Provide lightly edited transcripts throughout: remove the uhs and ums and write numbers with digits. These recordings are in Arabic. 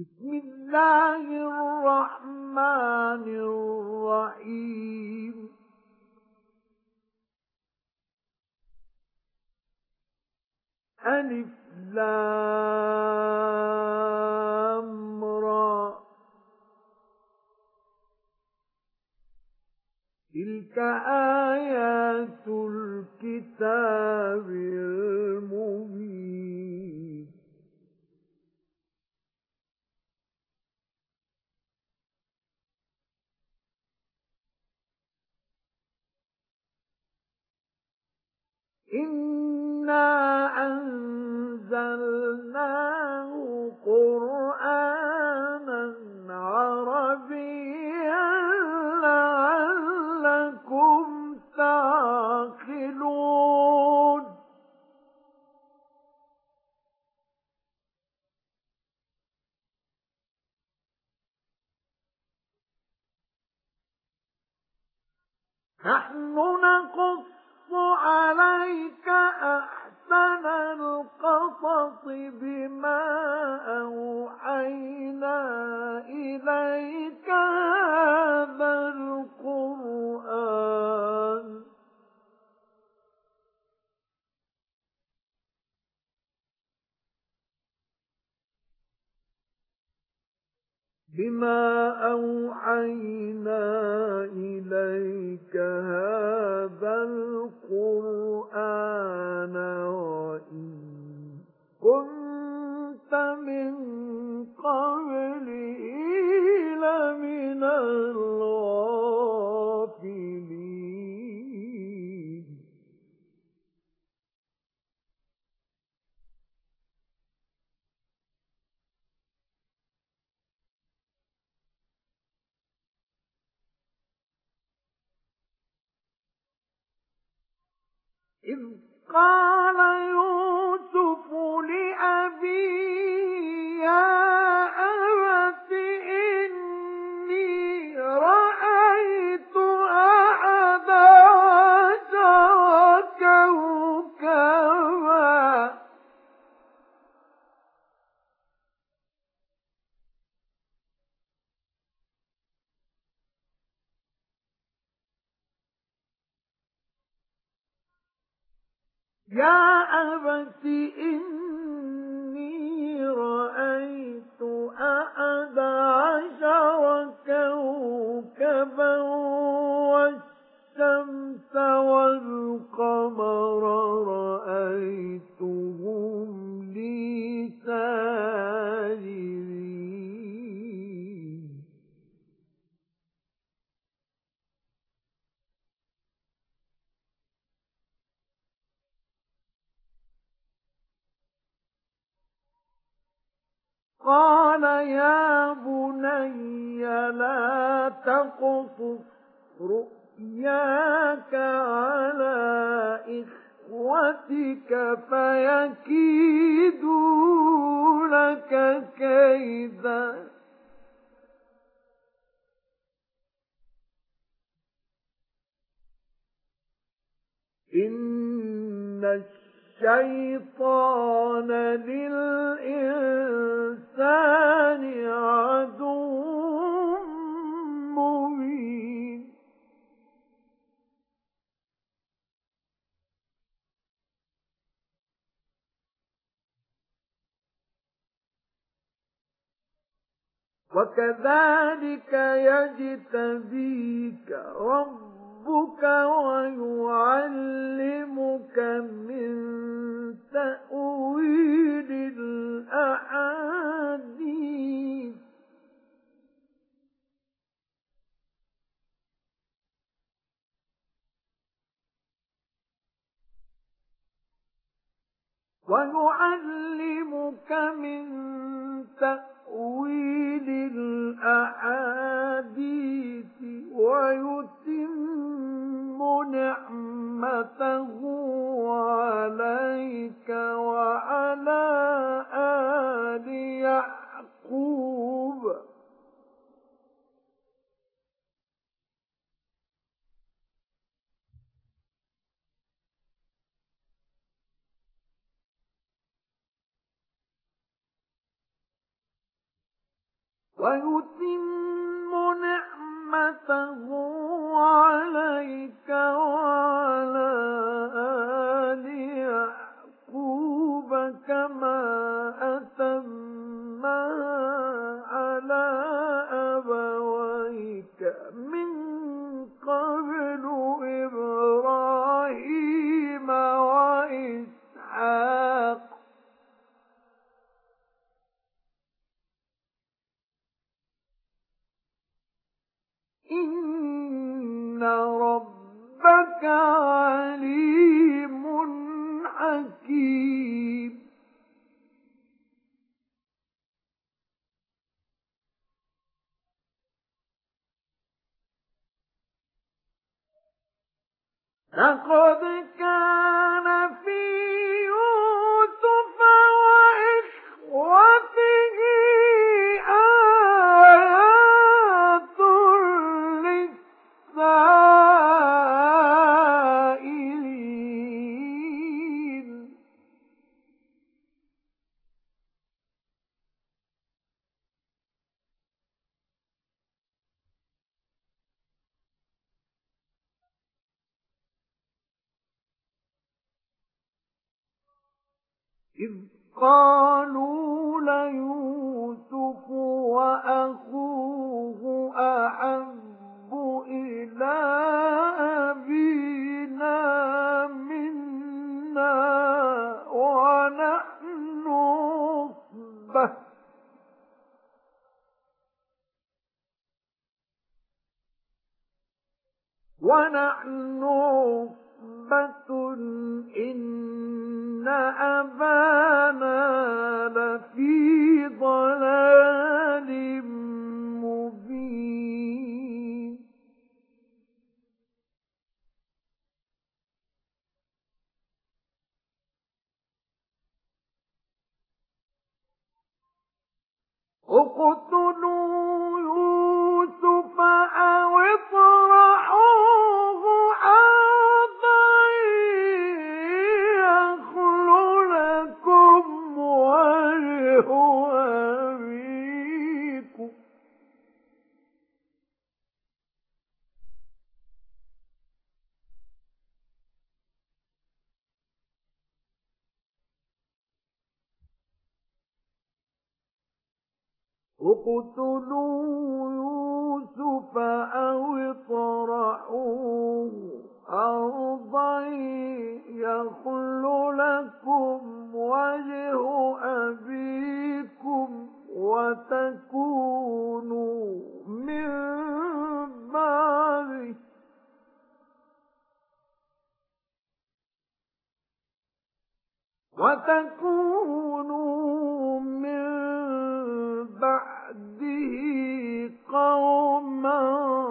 بسم الله الرحمن الرحيم ألف لام را تلك آيات الكتاب المبين إنا أنزلناه قرآنا عربيا لعلكم تعقلون نحن نقص عليك أحسن القصص بما أوحينا إليك هذا القرآن وإن كنت من قبله لمن الغافلين إذ قال يوسف لأبيه يا أبت إني رأيت أحد عشر كوكبا يا أبت إني رأيت أحد عشر كوكبا والشمس والقمر رأيتهم لي ساجدين قال يا بني لا تقصص رؤياك على إخوتك فيكيدوا لك كيدا إن الشيطان للإنسان عدو مبين وكذلك يجتبيك ربك ويعلمك من تأويل الأحاديث ويتم نعمته عليك وعلى آل يعقوب ويتم نعمته عليك وعلى آل يعقوب كما أتمها على أبويك من قبل إبراهيم وإسحاق إن ربك عليم حكيم لقد كان في يوسف وإخوته آيات للسائلين إذ قالوا ليوسف وأخوه أحب إلى أبينا منا ونحن عصبة إن أبانا لفي ضلال مبين اقتلوا يوسف أو اطرحوه أرضا يخل لكم وجه أبيكم اقتلوا يوسف أو اطرحوه أرضا يخل لكم وجه أبيكم وتكونوا من بعده قوما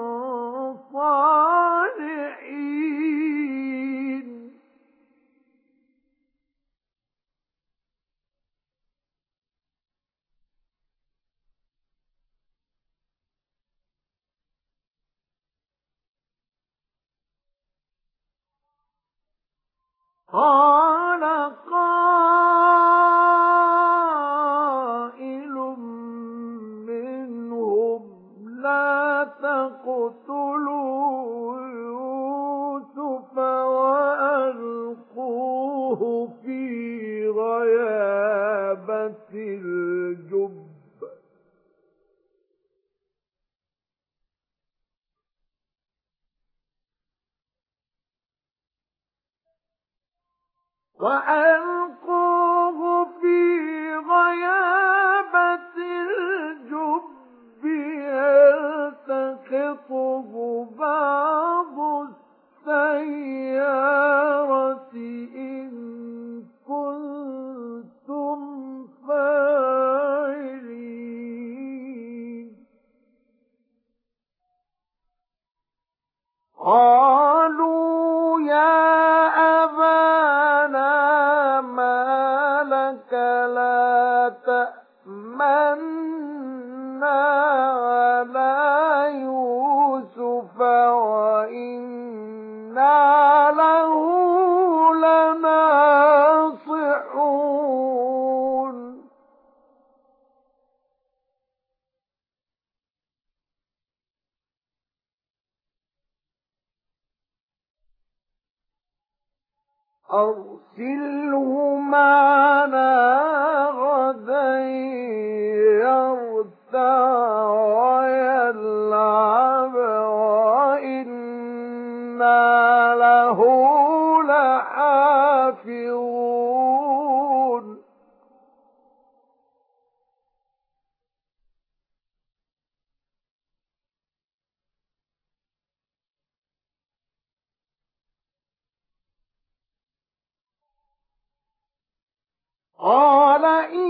صالحين قال قائل منهم لا تقتلوا يوسف وألقوه في غيابة الجب يلتقطه بعض السيارة إن كنتم فاعلين قالوا يا أبانا ما لك لا تأمنا على يوسف وإنا له لناصحون أرسله معنا غدا يرتع ويلعب وإنا له لحافظون قال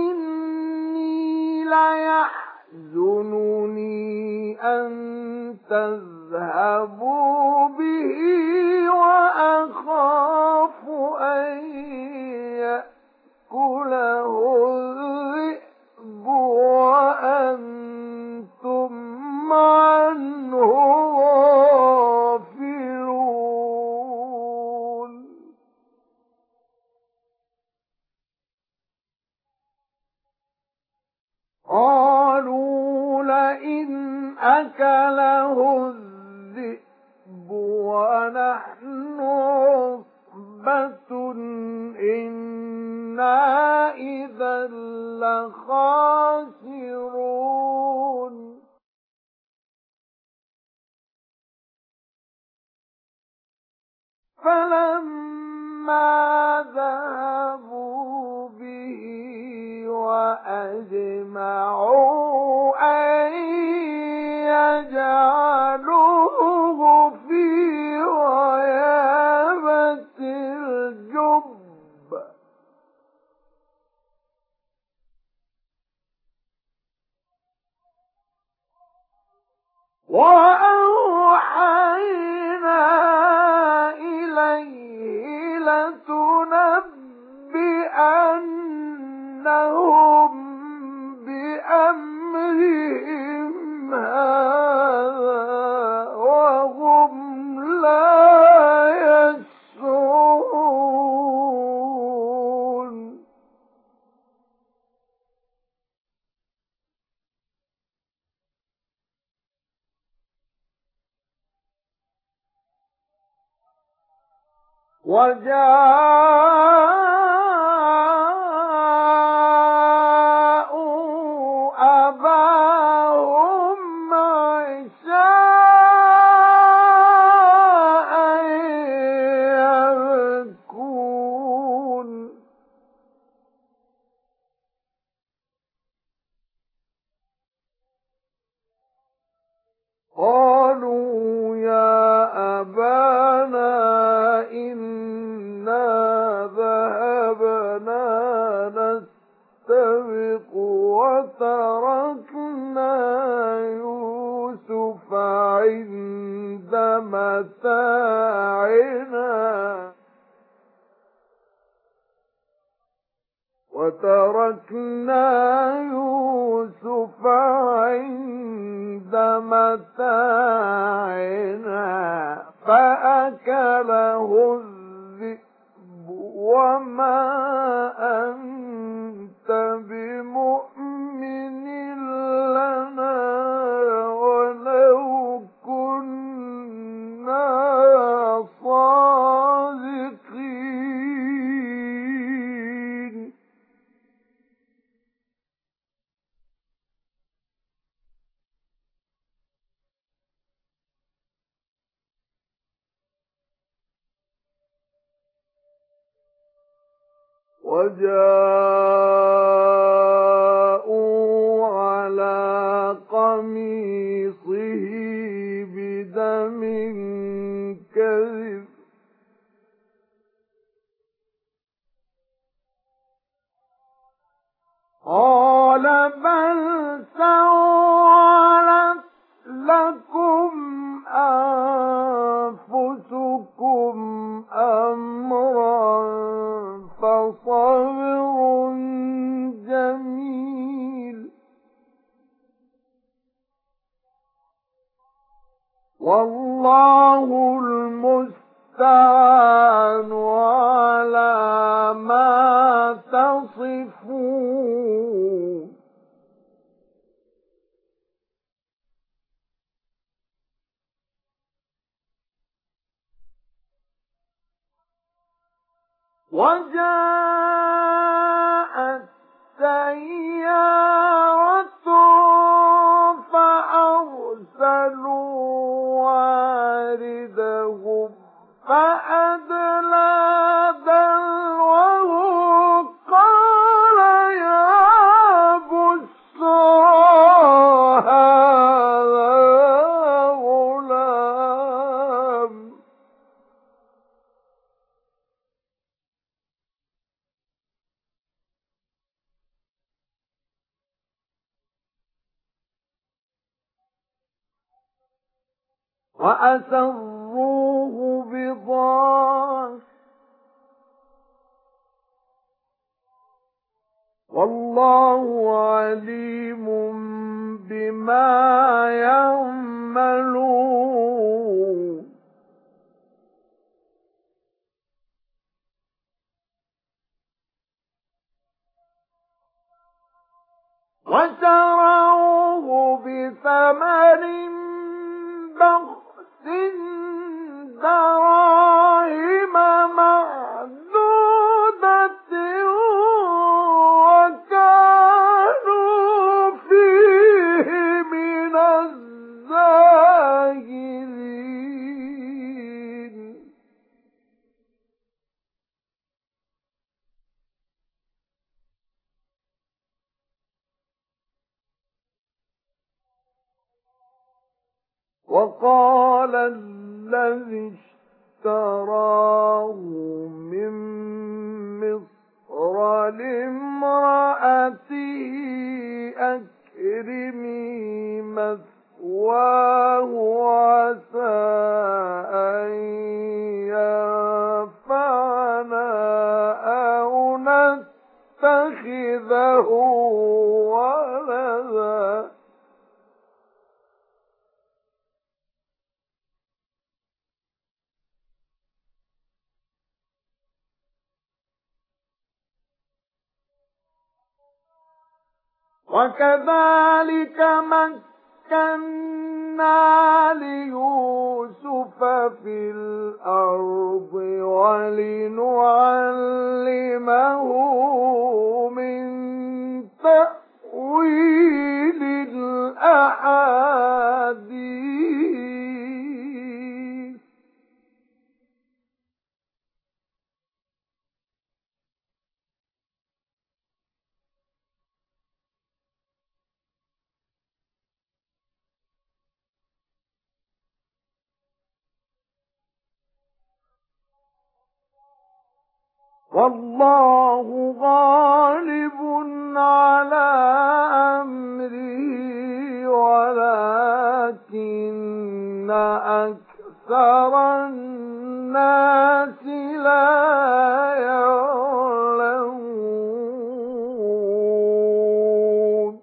إني ليحزنني أن تذهبوا به وأخاف أن يأكله الذئب وأنتم عنه غافلون قالوا لئن أكله الذئب ونحن عصبة إنا إذا لخاسرون فلما ذهبوا به وأجمعوا أن يجعلوه في غيابة الجب وأوحينا إليه لتنبئنهم بأمرهم هذا وهم لا يشعرون وجاءوا أباهم عشاء يبكون قالوا يا أبانا إنا ذهبنا نستبق وتركنا يوسف عند متاعنا فأكله الذئب وما أنت بمؤمن لنا ولو كنا صادقين وجاءوا على قميصه بدم كذب قال بل سولت لكم أنفسكم أمرا فصبر جميل والله المستعان على ما تصفون وجاءت سيارة فأرسلوا واردهم فأدلى دلوه قال يا بشرى هذا غلام. وأسروه بضاعة والله عليم بما يعملون. وشروه بثمن بخس دراهم معدودة وكانوا فيه من الزاهدين. وقال الذي اشتراه من مصر لامرأته أكرمي مثواه عسى أن ينفعنا أو نتخذه ولدا. وكذلك مكنا ليوسف في الأرض ولنعلمه من تأويل الأحاديث. والله غالب على أمره ولكن أكثر الناس لا يعلمون.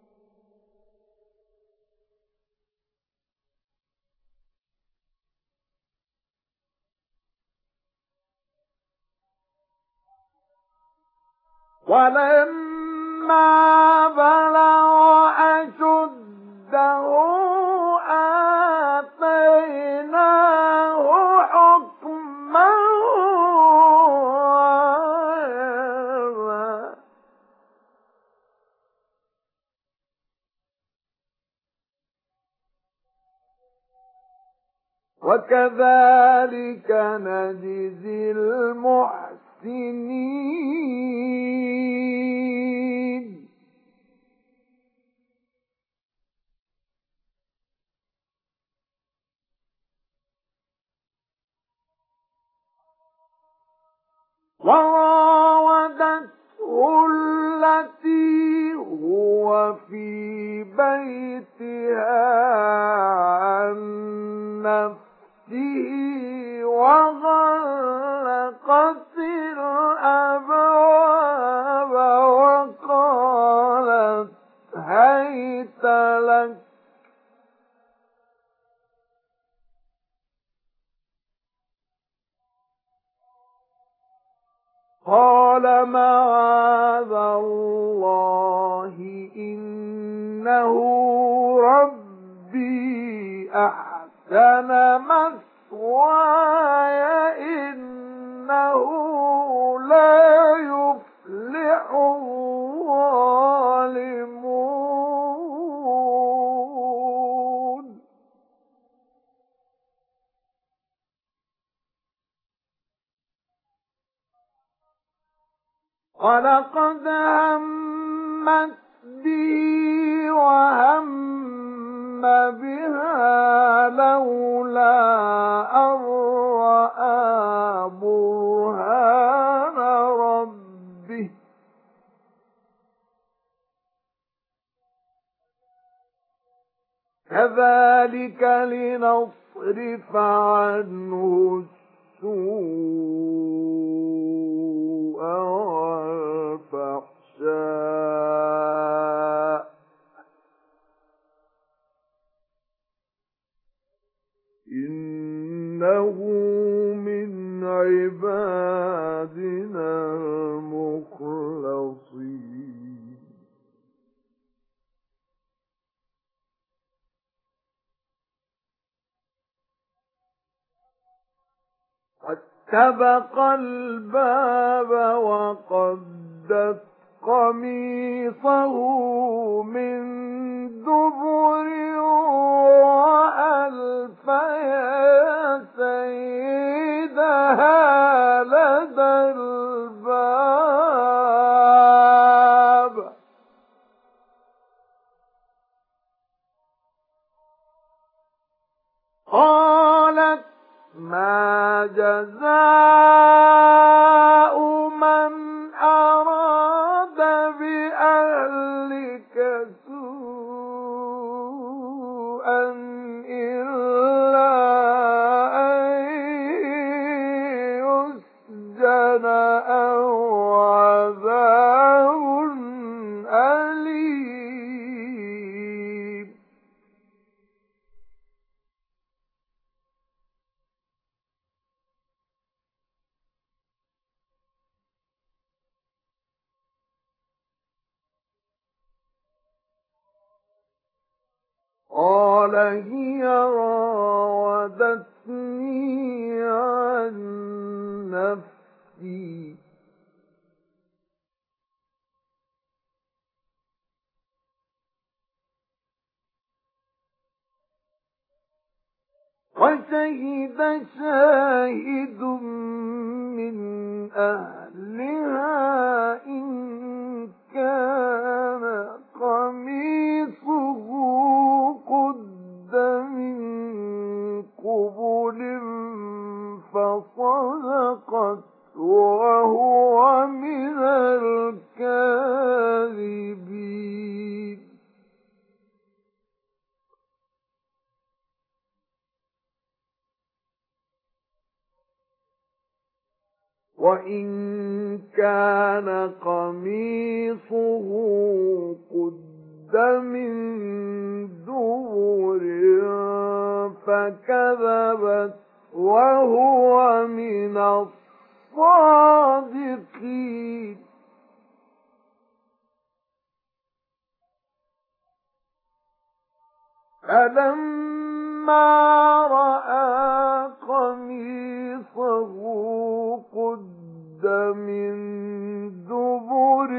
ولما بلغ أشده آتيناه حكما وعلما. وكذلك نجزي المحسنين. وراودته التي هو في بيتها عن نفسه وغلقت الأبواب وقالت هيت لك. قال معاذ الله إنه ربي أحسن مثواي إنه يفلح الظالمون ولقد همت به وهم بها لولا أن رأى برهان ربه كذلك لنصرف عنه السوء والفحشاء إنه من عبادنا المخلصين فاستبق الباب وقدت قميصه من دبر وألف يا سيدها لدى الباب قالت ما جزاء من أراد بأهلك سوءا إلا أن يسجن أو عذاب أليم قال هي راودتني عن نفسي وشهد شاهد من أهلها إن كان قميصه قد من قبل فصدقت وهو من الكاذبين وإن كان قميصه قد من دبر فكذبت وهو من الصادقين فلما رأى قميصه قد من دبر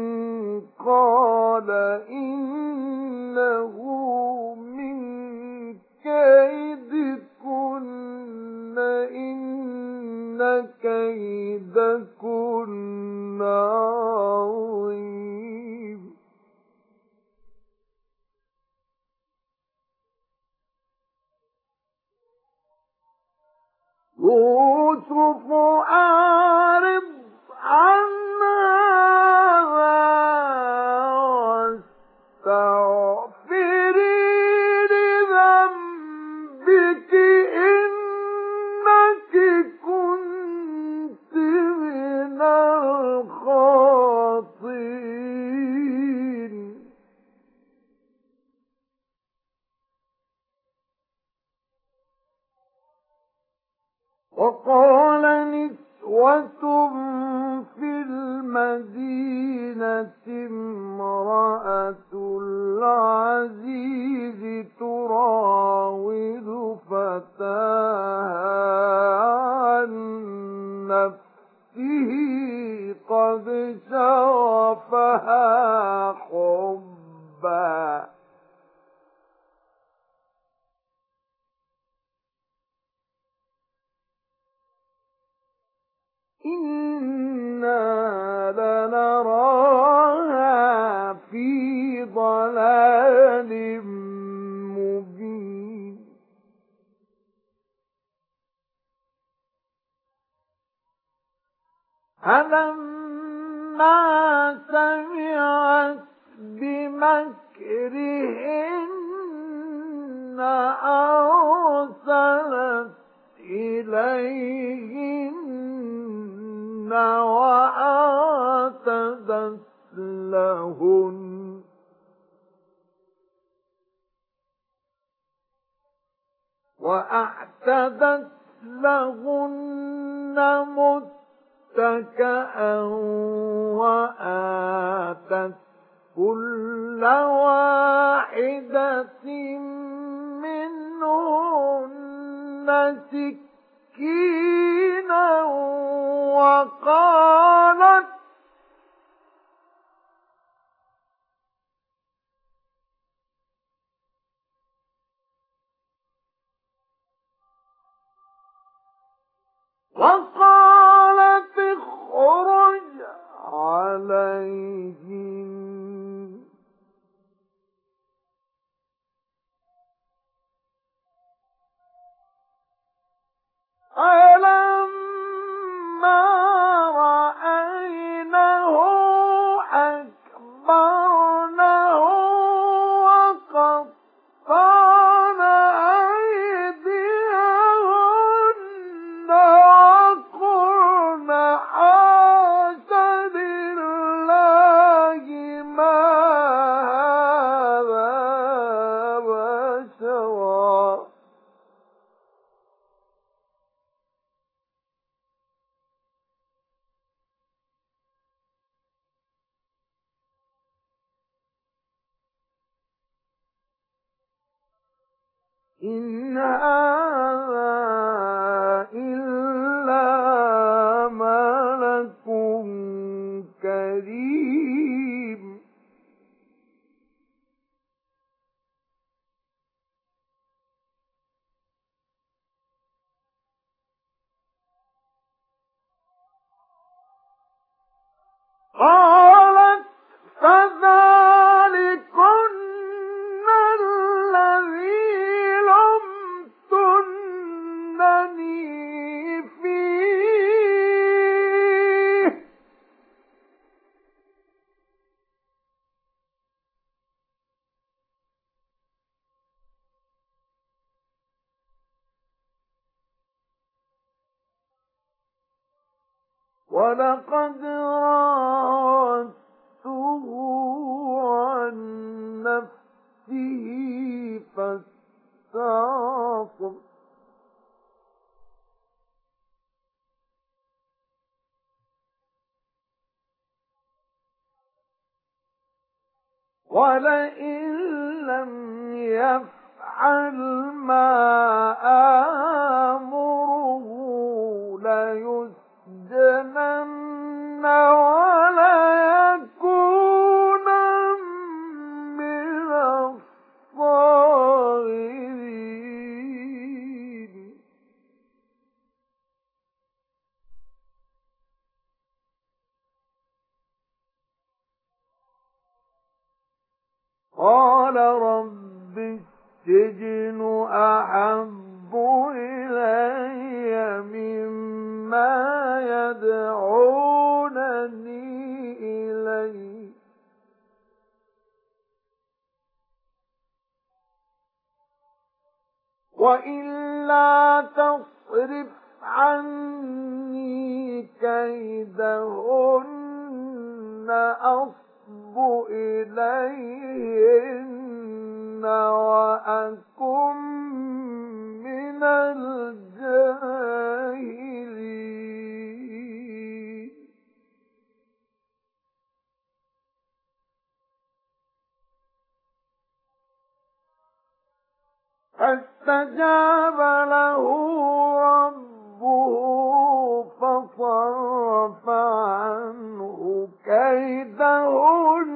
قال إنه من كيدكن إن كيدكن عظيم يوسف أعرض عن هذا واستغفري لذنبك إنك كنت من الخاطئين وقال نسوة في المدينة امرأة العزيز تراود فتاها عن نفسه شغفها حبا إنا لنراها في ضلال مبين فلما سمعت بمكرهن أرسلت إليهن وأعتدت لهن متكئا وآتت كل واحدة منهن سكينا وقالت اخرج عليهم فلما رأينه أكبرنه وقطعن أيديهن وقلن حاش لله ما هذا بشرا إن هذا إلا ملك كريم قالت فذلكن الذي لمتنني فيه ولقد راودته عن نفسه فاستعصم ولئن لم يفعل ما آمره ليسجنن وليكونا من الصاغرين قال رب السجن أحب إلي مما يدعونني إليه وإلا تصرف عني كيدهن أصب إليهن وأكن من الجاهلين فاستجاب له ربه فصرف عنه كيدهن كيدهن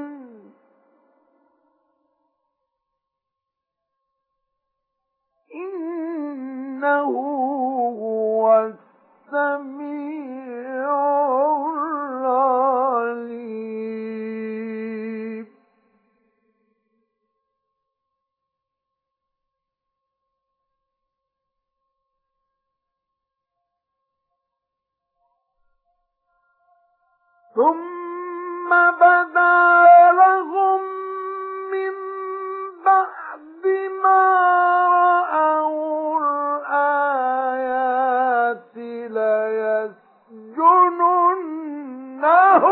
إنه هو السميع العليم ثم بدا لهم من بعد ما رأوا الآيات ليسجننه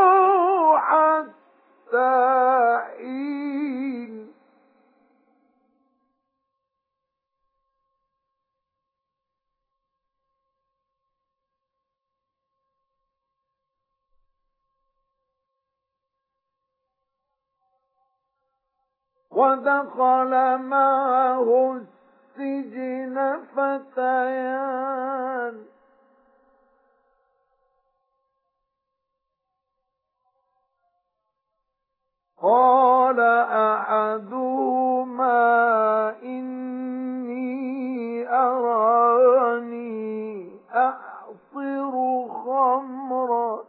حتى حين ودخل معه السجن فتيان قال أحدهما إني أراني أعصر خمرا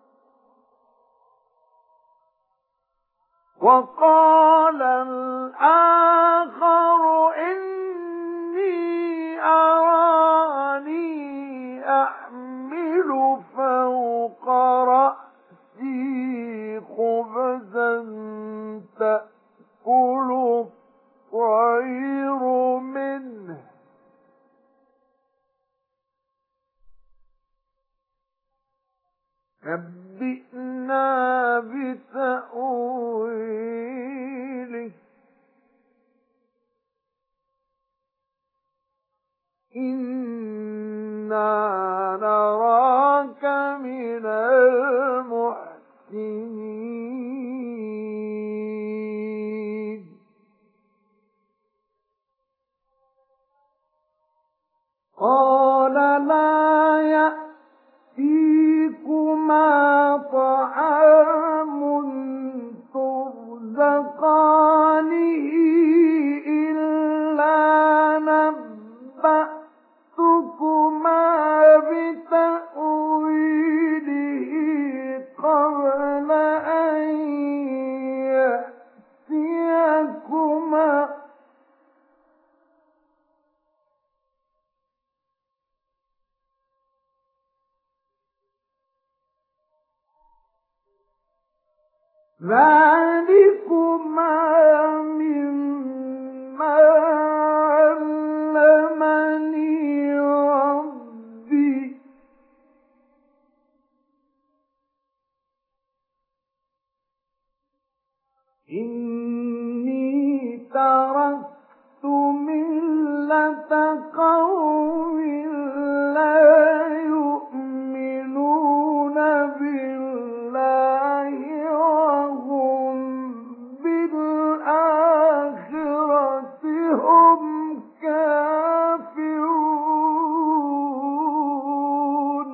وقال الآخر إني أراني أحمل فوق رأسي خبزا تأكل الطير منه نبئنا بتأويله إنا نراك من المحسنين قال لا يأتيكما طعام ترزقانه إلا نبأتكما بتأويله قبل أن يأتيكما ذلكما مما علمني ربي إني تركت ملة قوم لا يؤمنون بالله وهم بالآخرة هم كافرون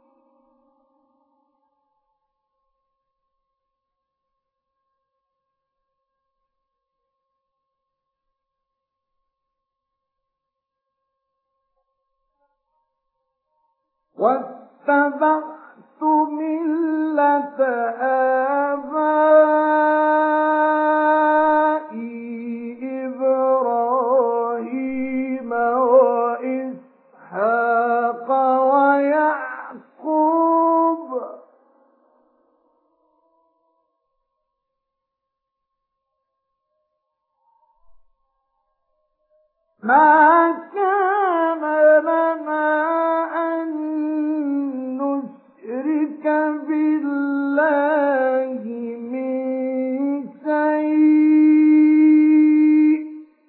واتبعت ملة آبائي إبراهيم وإسحاق ويعقوب ما كان لنا أن نشرك بالله من شيء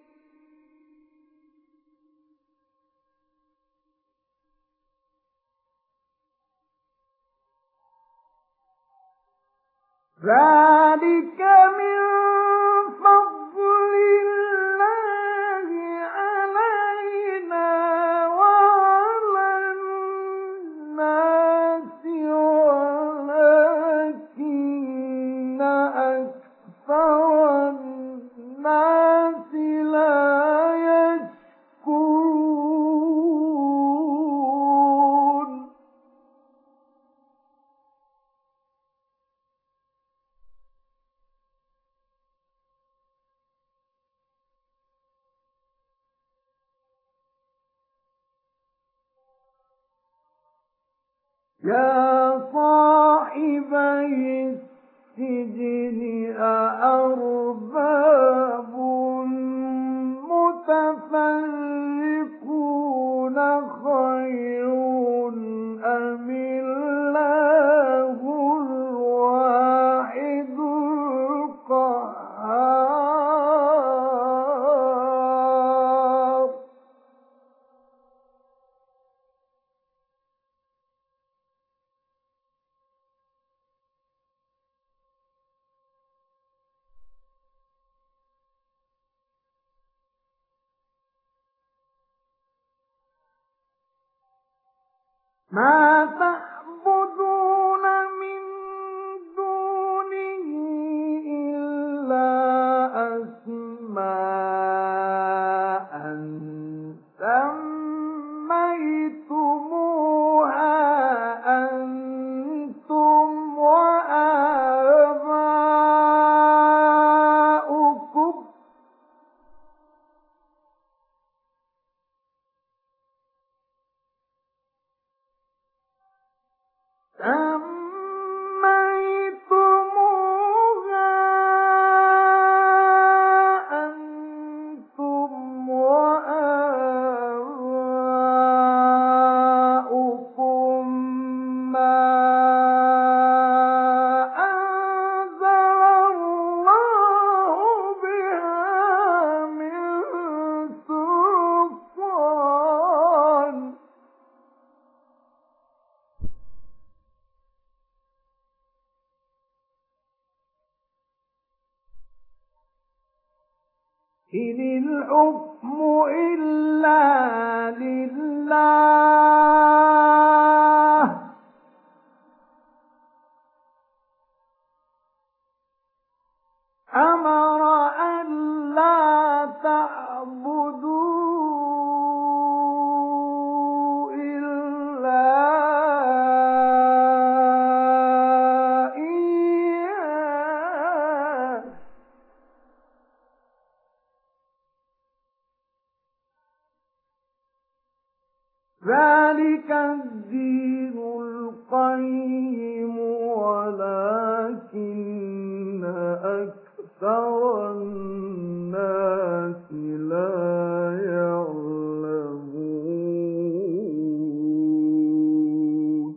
ذلك من فضل الله علينا وعلى الناس ولكن يا صاحبي السجن أأرباب متفرقون خير أم الله الواحد القهار ما تعبدون من دونه إلا أسماء سميتموها أنتم وآباؤكم إن الحكم إلا لله أمر أن لا تعبدوا إلا إياه ذلك الدين القيم ولكن أكثر الناس لا يعلمون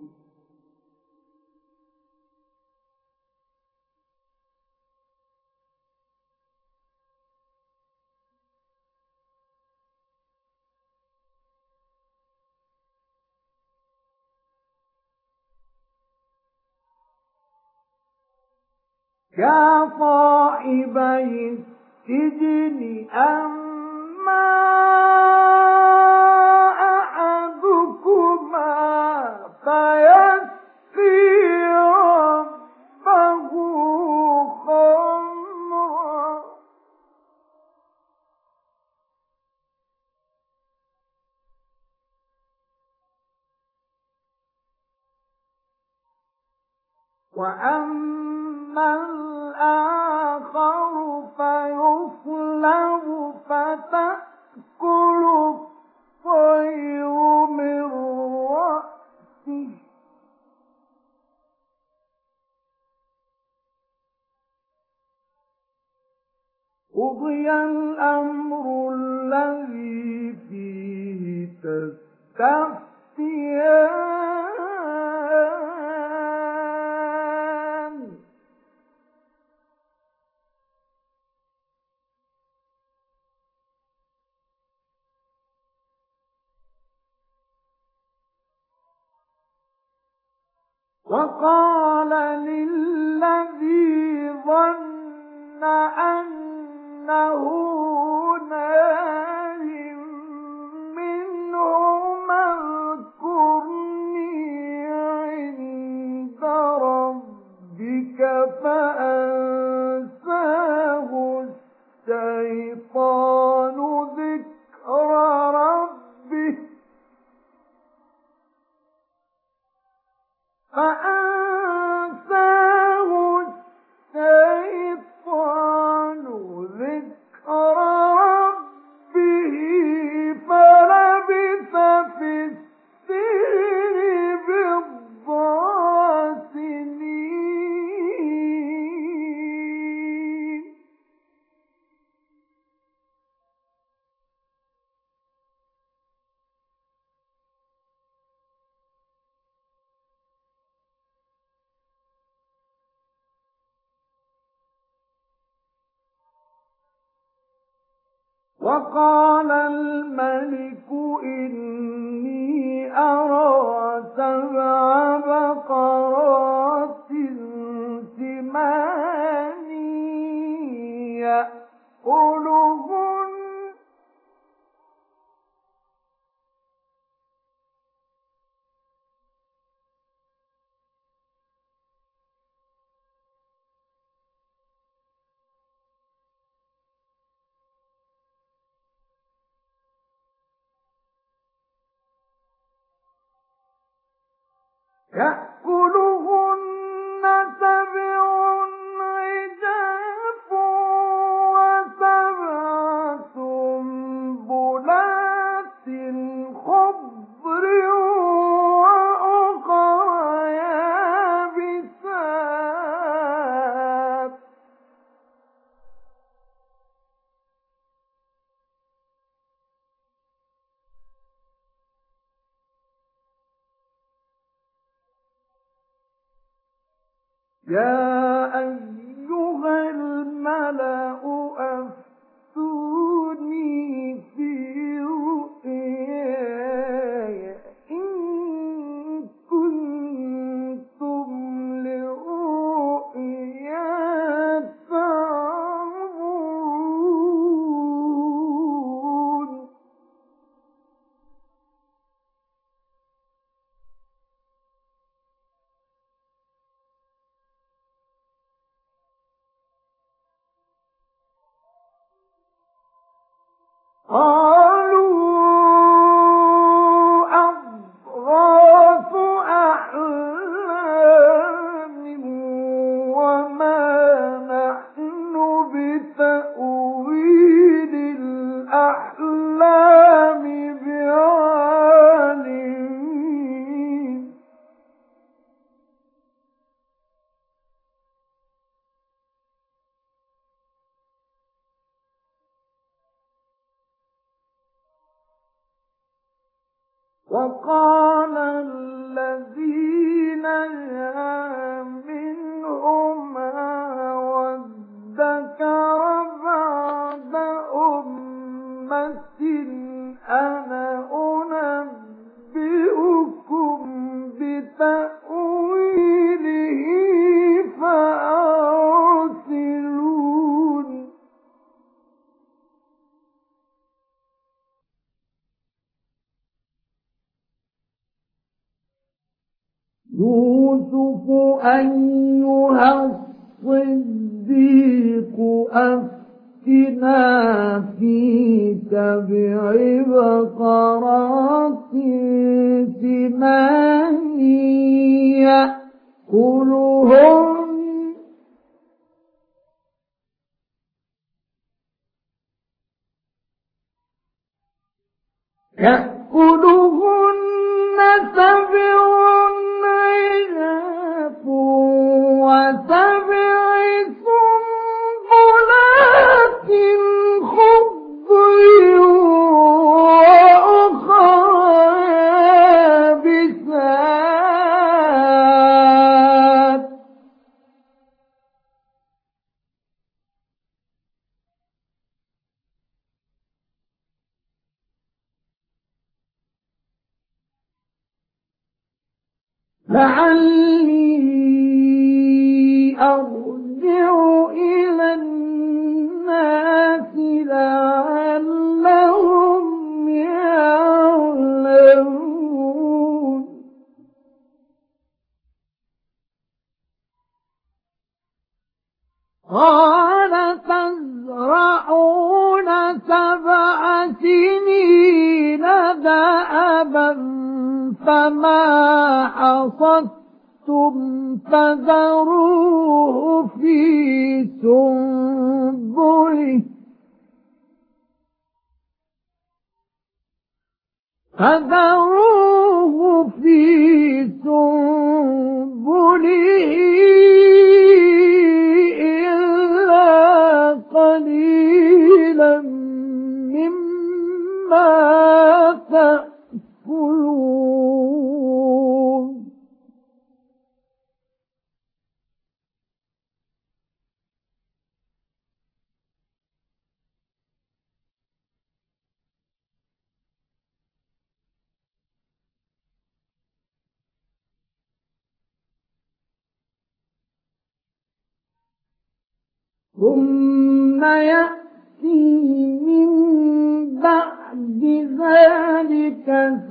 يا صاحبي السجن أما أحدكما فيسقي ربه خمرا وأما الآخر فيصلب فتأكل الطير من رأسه قضي الأمر الذي فيه تستفتيان وقال للذي ظن أنه ناج منهما اذكرني عند ربك فأنساه الشيطان ذكر ربه فأنساه الشيطان ذكر وقال الملك إني أرى 7 بقرات سمان يأكلهن يأكلهن 7 عجاف و7 سنبلات خضر وأخرى يابسات يا أيها الملأ أفتوني في رؤياي إن كنتم للرؤيا تعبرون قالوا أضغاث أحلام وما نحن بتأويل الأحلام بعالمين وقال الذين نجا منهما وادكر بعد أمة أنا أنبئكم بتأويله فأرسلون يوسف أيها الصديق أفتنا في 7 بقرات سمان يأكلهن 7 عجاف و7 سنبلات خضر وأخرى يابسات لعلي أرجع إلى الناس لعلهم يعلمون قال تزرعون 7 سنين دأبا فما حصدتم فذروه في سنبله إلا قليلا مما تأكلون ثم يأتي من بعد ذلك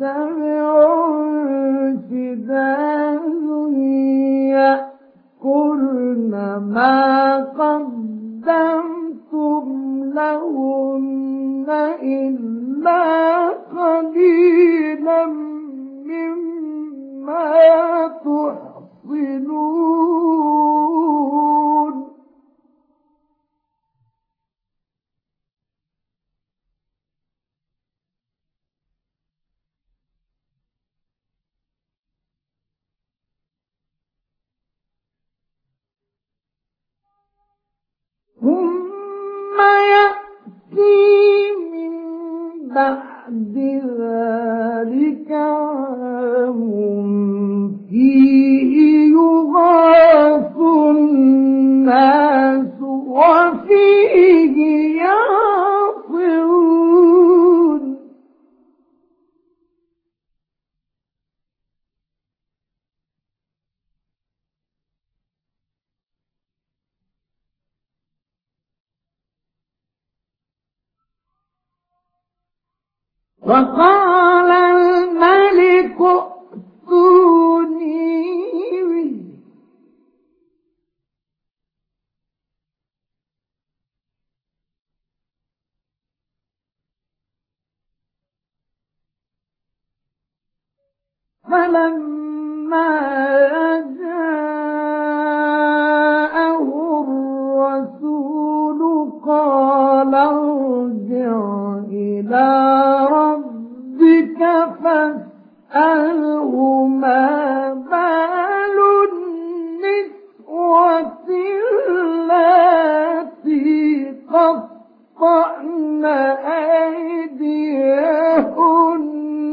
7 شداد يأكلن ما قدمتم لهن إلا قليلا مما تحصنون ثم يأتي من بعد ذلك عام فيه يغاث الناس وفيه يعصرون وقال الملك ائتوني به فلما جاءه الرسول قال ارجع إلى ربك فاسأله ما بال النسوة اللاتي قطعن أيديهن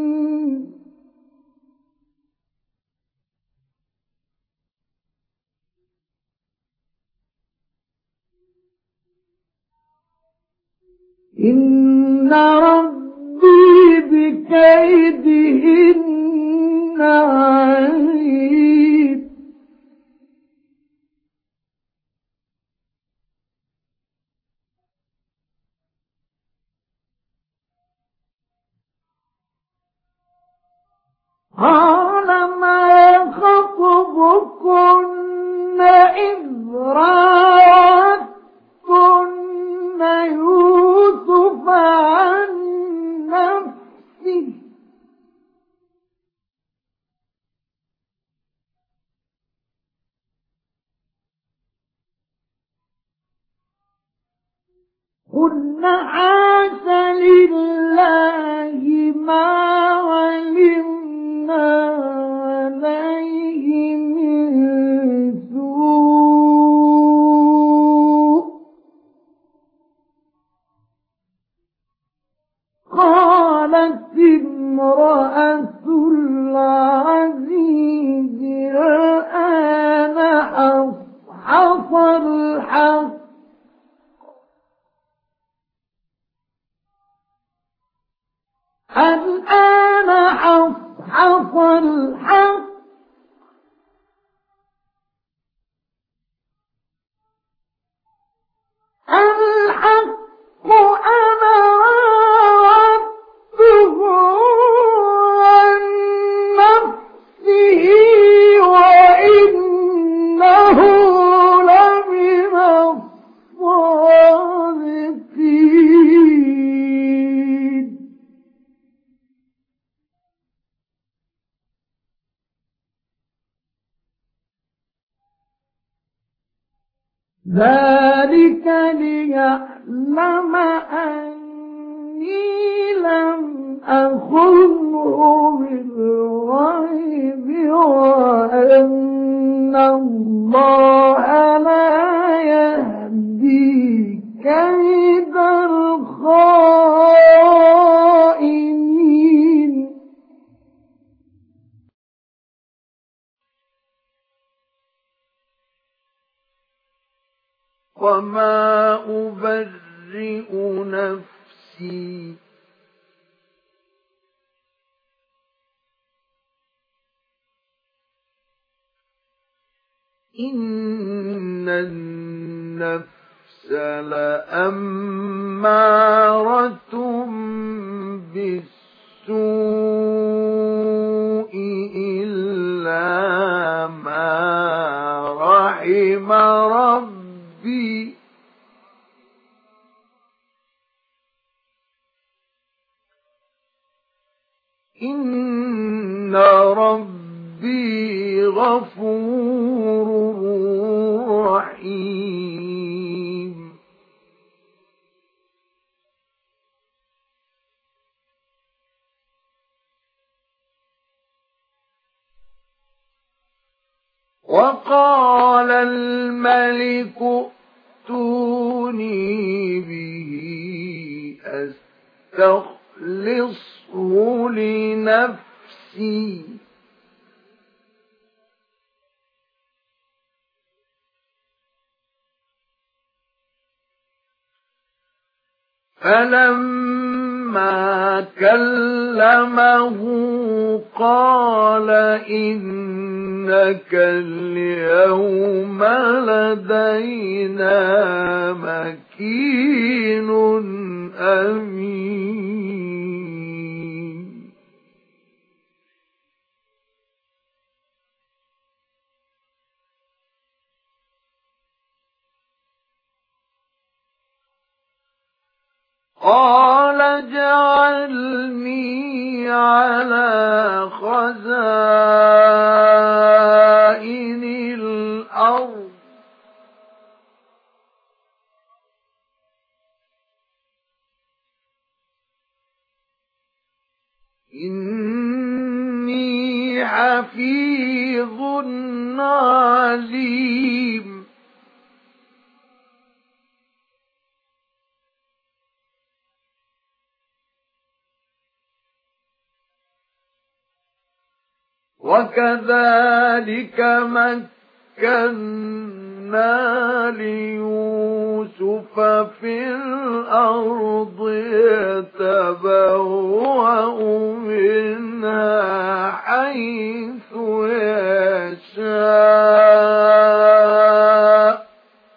إن ربي بكيدهن عليم قال ما خطبكن إذ راوتن يوسف عن نفسه قلنا حاش لله ما علمنا عليه من سوء قالت امرأة العزيز الآن حصحص الحق الآن حصحص الحق الحق أنا راودته عن نفسه وإنه لمن الصادقين ذلك ليعلم أني لم أخنه بالغيب وأن الله لا يهدي كيد الخائنين وما أبرئ نفسي إن النفس لأمارة بالسوء إلا ما رحم ربي إن ربي غفور رحيم وقال الملك ائتوني به أستخلصه لنفسي فلما كلمه قال إنك اليوم لدينا مكين أمين قال اجعلني على خزائن الأرض إني حفيظ عليم وكذلك مكنا ليوسف في الأرض يتبوأ منها حيث يشاء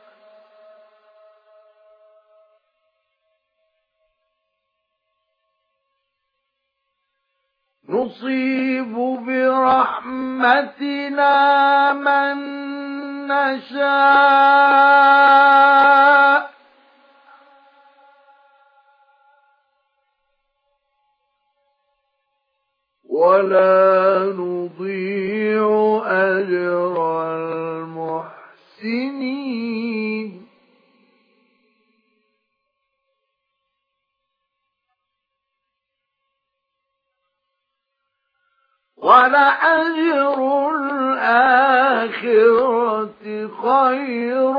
نصيب برحمتنا من نشاء ولا نضيع أجر المحسنين ولأجر الآخرة خير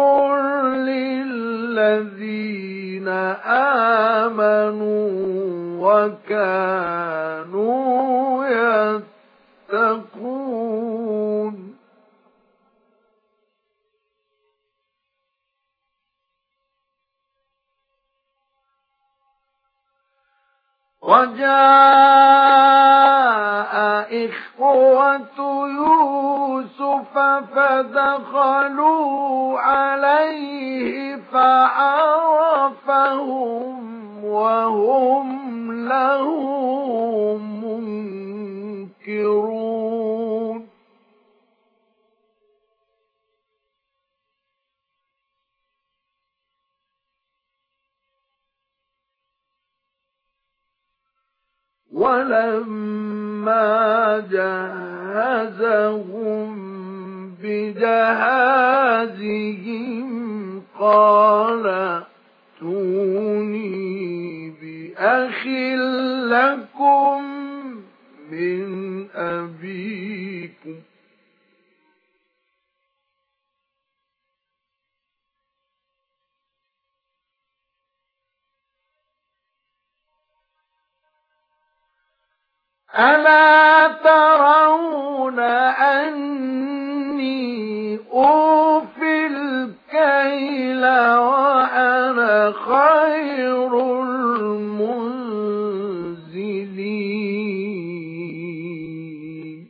للذين آمنوا وكانوا يتقون وجاء إخوة يوسف فدخلوا عليه فعرفهم وهم له منكرون ولما جهزهم بجهازهم قال ائتوني بأخ لكم من أبيكم ألا ترون أني أوفي الكيل وأنا خير المنزلين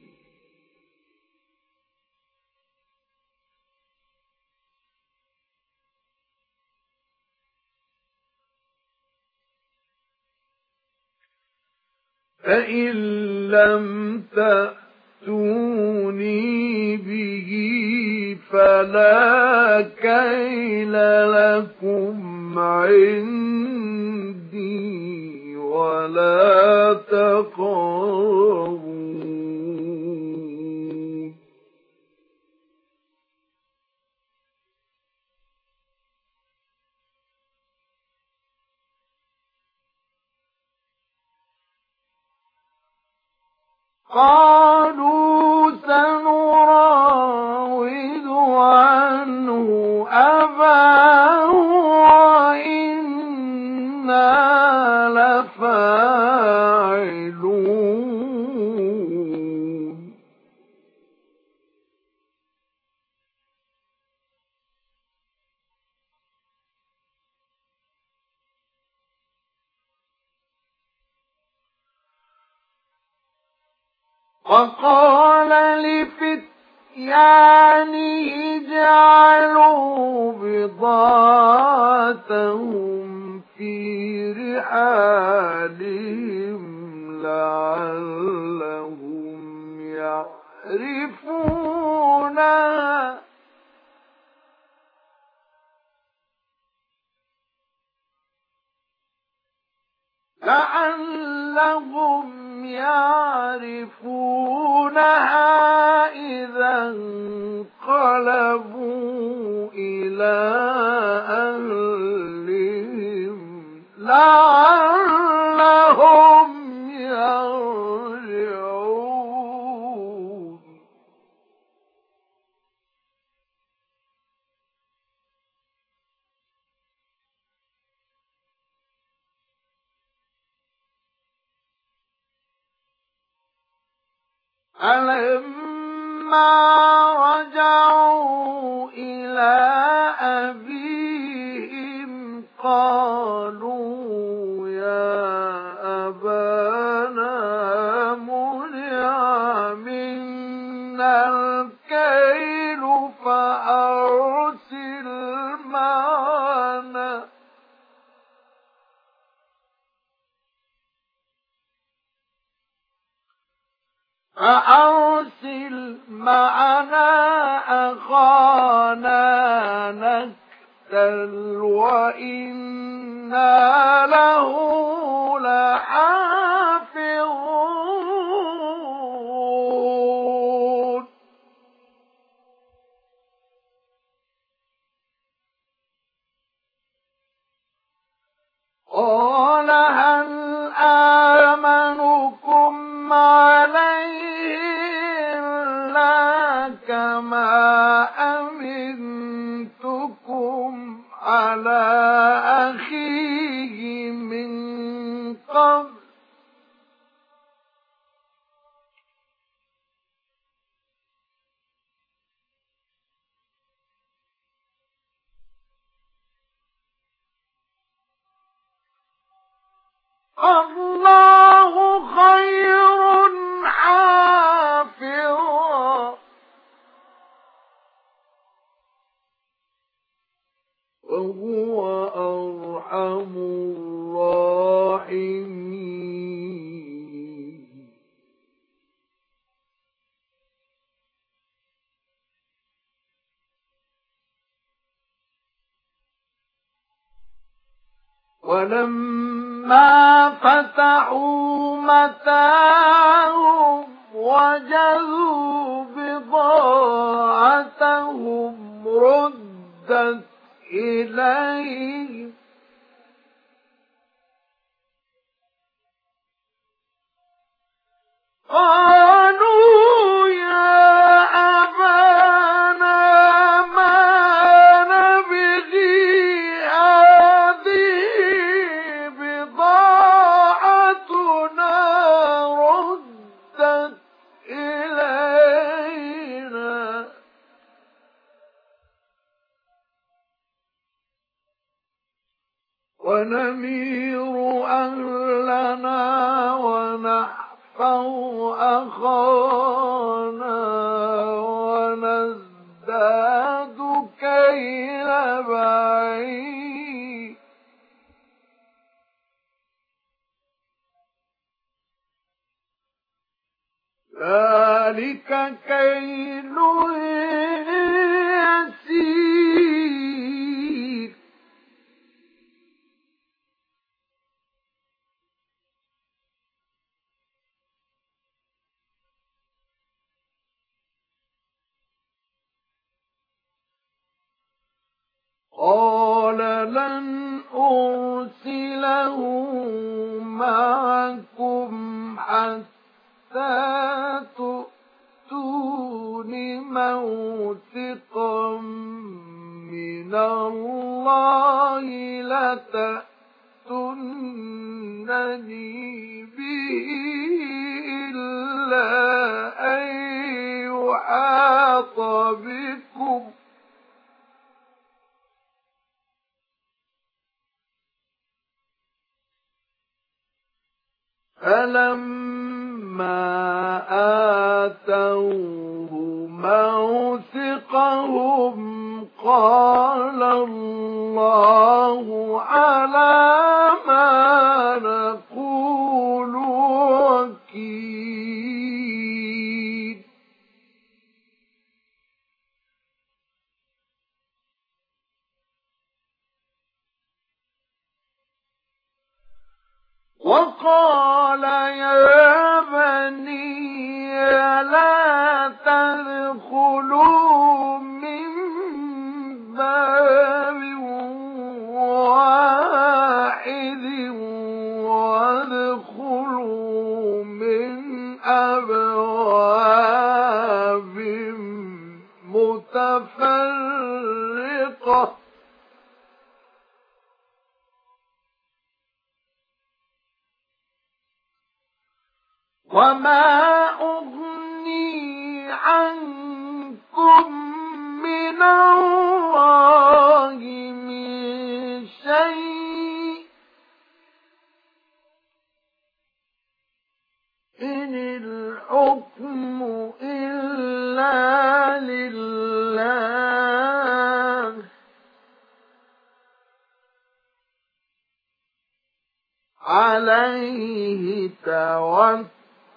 فإن لم تأتوني به فلا كيل لكم عندي ولا تقربون. قالوا سنراود عنه أباه وإنا لفاعلون. وقال لفتيانه اجعلوا بضاعتهم في رحالهم لعلهم يعرفونها إذا انقلبوا إلى أهلهم لعلهم يرجعون. فلما رجعوا إلى أبيهم قالوا يا أبانا منع منا الكيل فأرسل معنا أخانا نكتل وإنا له لحافظون. قال هل آمنكم عليه إلا كما أمنتكم على أخيه من قبل الله خير حافظا وهو أرحم الراحمين. ولما فتحوا متاعهم وجدوا بضاعتهم ردت إليهم قالوا يا أبانا ما نبغي هذه بضاعتنا ردت إلينا ونمير أهلنا ونحفظ أخانا ونزداد كيل بعيد. ذلك كيل يسير. قال لن أرسله معكم حتى تؤتون موثقا من الله لتأتونني به إلا أن يحاط بكم فلما آتوه موثقهم قال الله على ما نقول وكيل. وقال يا بني لا تدخلوا من باب واحد وادخلوا من أبواب متفرقة وما أغني عنكم من الله من شيء إن الحكم إلا لله عليه توكلت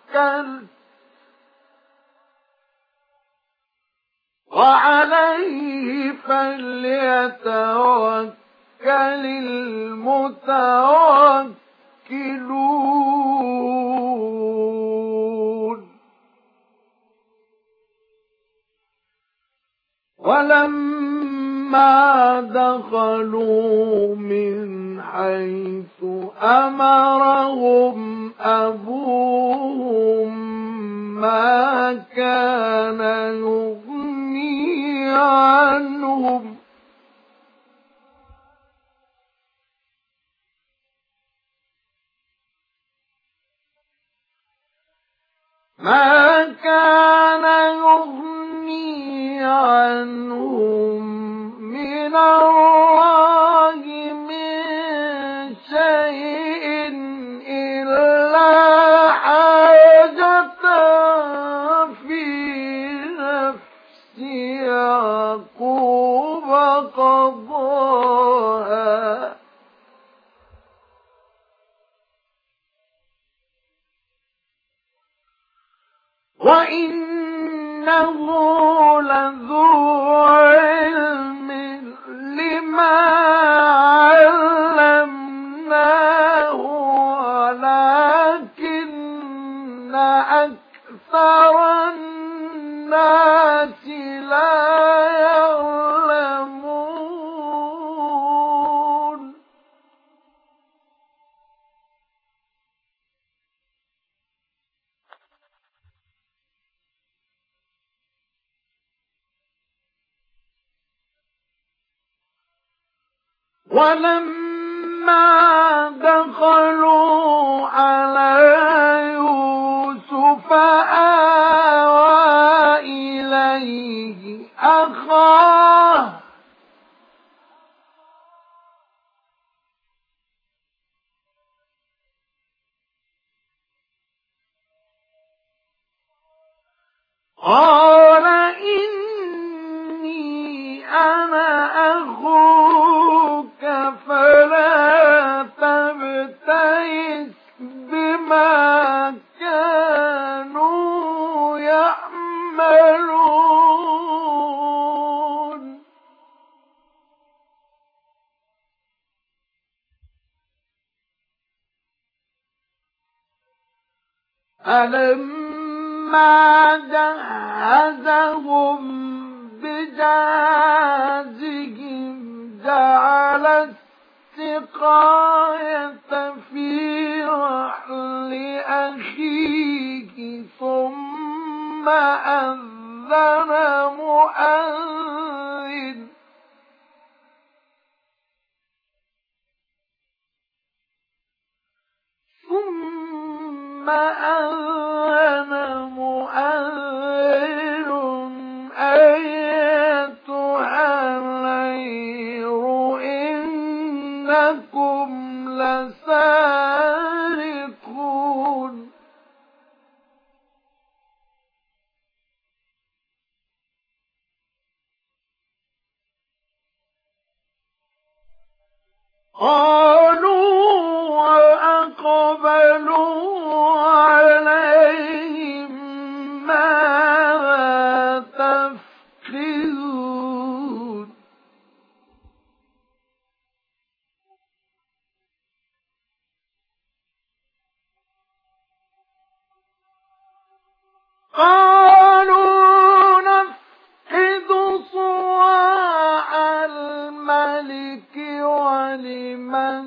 وعليه فليتوكل المتوكلون. ولما دخلوا من حيث أمرهم أبوهم ما كان يغني عنهم من الله من شيء إلا حاجة في نفس يعقوب قضاها وإنه لذو علم لما علمناه ولكن أكثر الناس لا يعلمون. ولما دخلوا على يوسف آوى إليه أخاه قال إني أنا أخوك فلا تبتئس بما كانوا فلما جهزهم بجهازهم جعل السقاية في رحل أخيه ثم أذن مؤذن أيتها العير إنكم لسارقون قالوا وأقبلوا عليهم ماذا تفقدون قالوا نفقد صواع الملك ولمن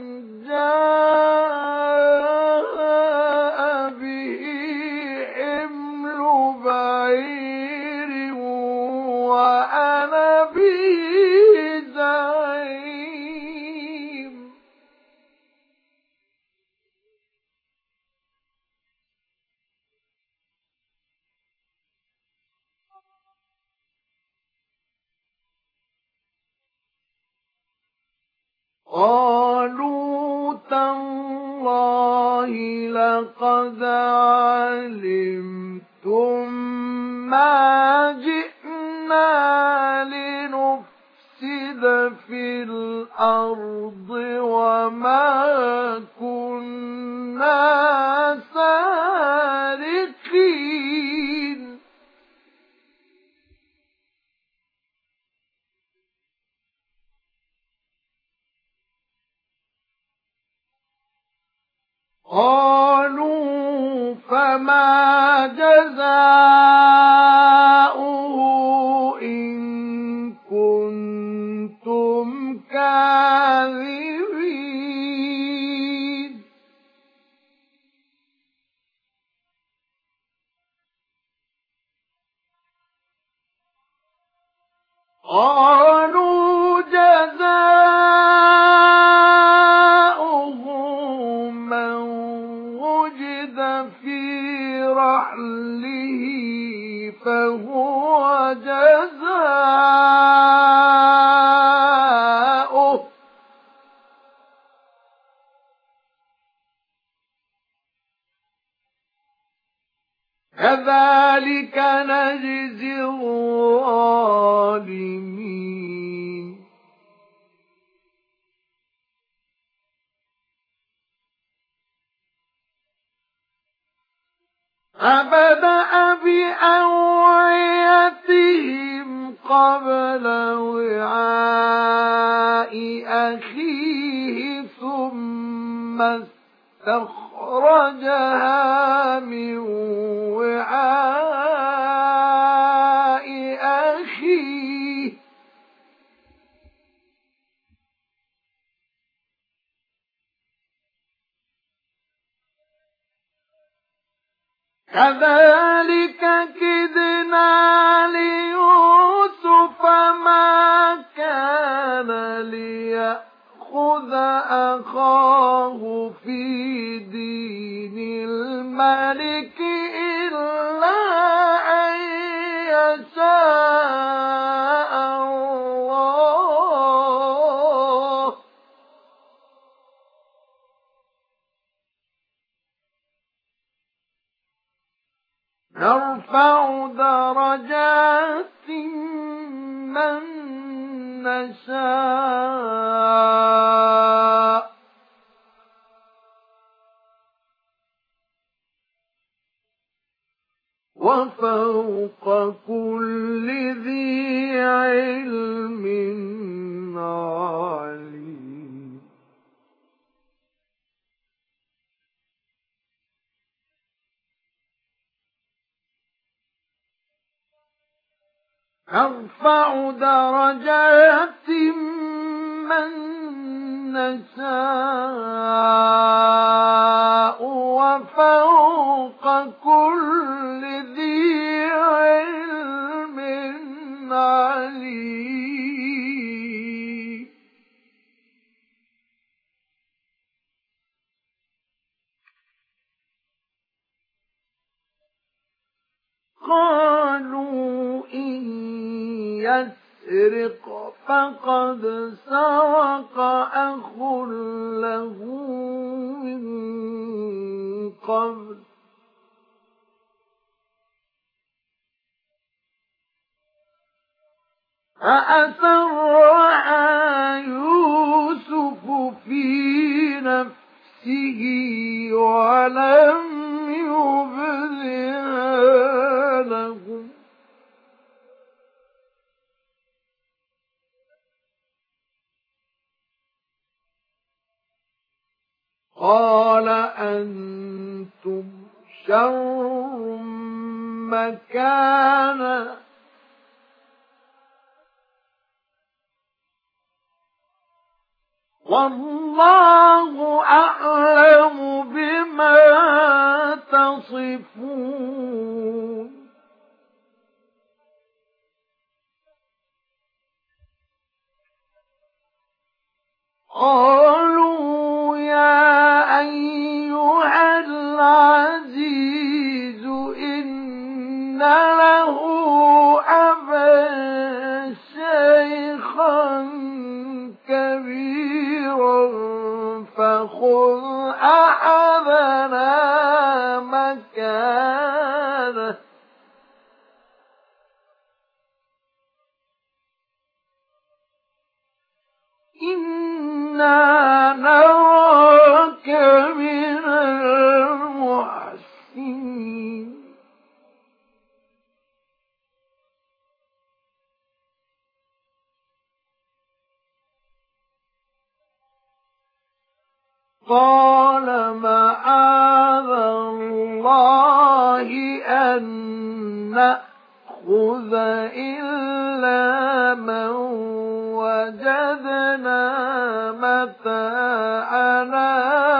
جاء به حمل بعير وأنا به زعيم قالوا تالله لقد علمتم ما جئنا لنفسد في الأرض وما كنا سارقين قالوا فما جزاؤه إن كنتم كاذبين قالوا جزاؤه من وجد في رحله فهو جزاؤه كذلك نجزي الظالمين فبدأ بأوعيتهم قبل وعاء أخيه ثم استخرجها من وعاء أخيه كذلك كدنا ليوسف ما كان ليأخذ أخاه في دين الملك إلا أن يشاء الله نرفع درجات من نشاء وفوق كل ذي علم عليم نرفع درجات من نشاء وفوق كل ذي علم عليم قالوا إن يسرق فقد سرق أخ له من قبل فأسرها يوسف في نفسه ولم يبدها لهم قال أنتم شر مكانا والله أعلم بما تصفون قالوا يا أيها العزيز إن له أبا شيخا كبيرا فخذ أحدنا مكانه إنا نراك من المحسنين قال معاذ الله أن نأخذ إلا من وجدنا متاعنا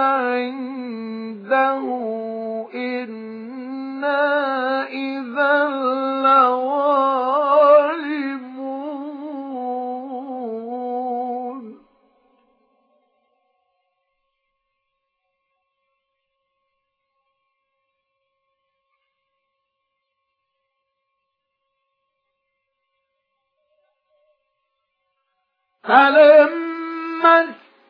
عنده إنا إذا لظالمون فلما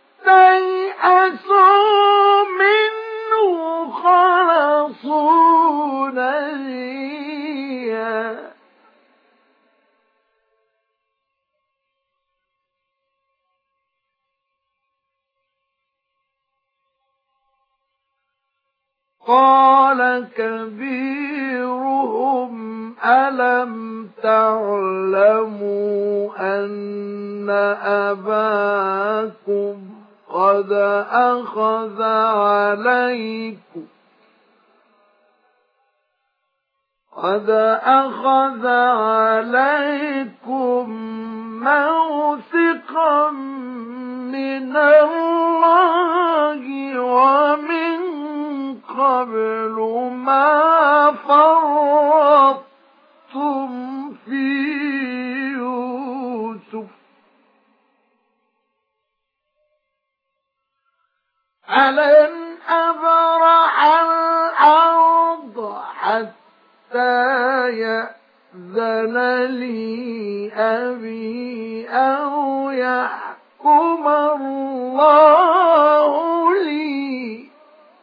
استيئسوا منه خلصوا نجيا قال كبيرهم ألم تعلموا أن أباكم قد أخذ عليكم موثقا من الله ومن قبل ما فرطتم في يوسف ألن أبرح الأرض حتى يأذن لي أبي أو يحكم الله لي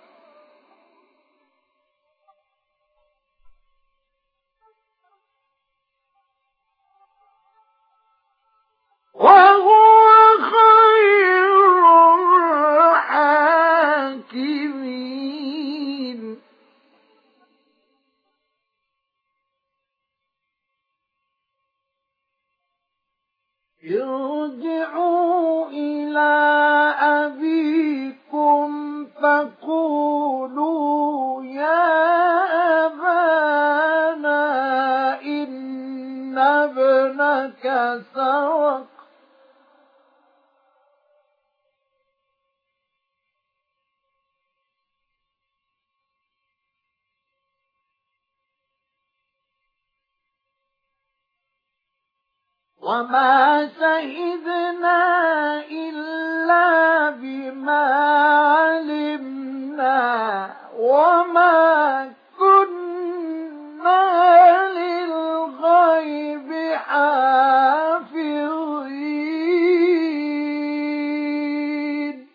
وهو خير الحاكمين ارجعوا إلى أبي وما شهدنا إلا بما علمنا وما كنا للغيب حافظين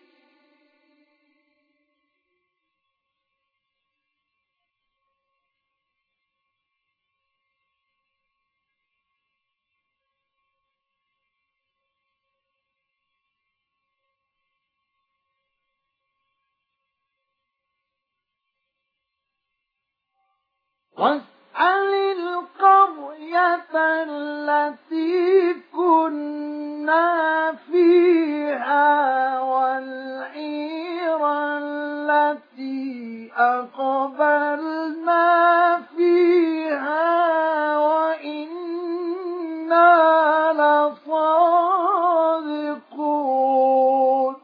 واسأل القرية التي كنا فيها والعير التي أقبلنا فيها وإنا لصادقون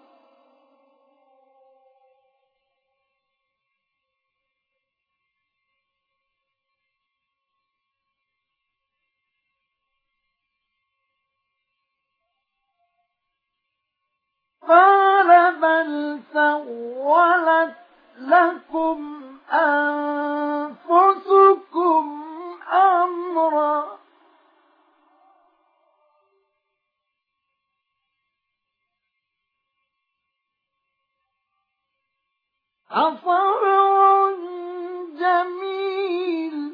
قال بل سولت لكم أنفسكم أمرا فصبر جميل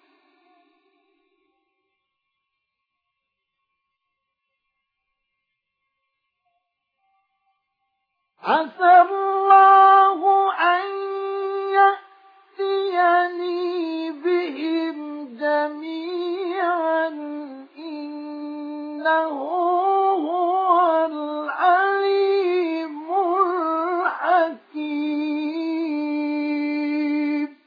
عسى الله أن يأتيني بهم جميعا إنه هو العليم الحكيم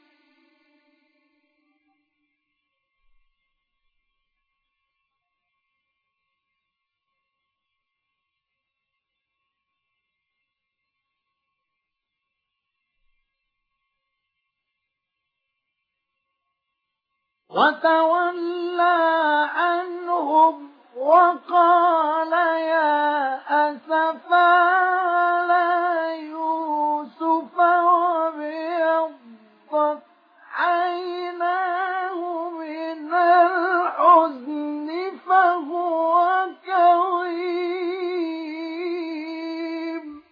وتولى عنهم وقال يا أسفى على يوسف وابيضت عيناه من الحزن فهو كظيم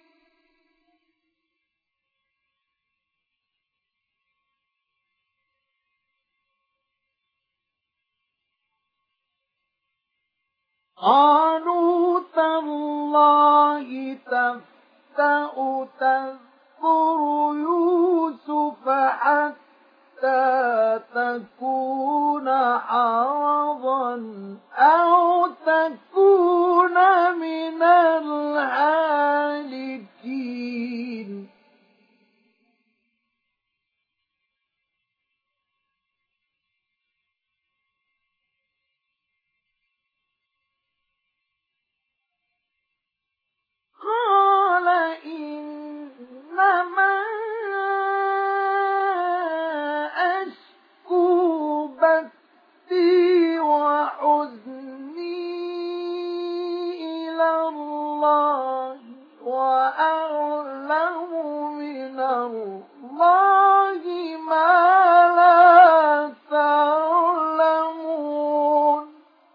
قالوا تالله تفتأ تذكر يوسف حتى تكون حرضا أو تكون من الهالكين قال إنما أشكو بثي وحزني إلى الله وأعلم من الله ما لا تعلمون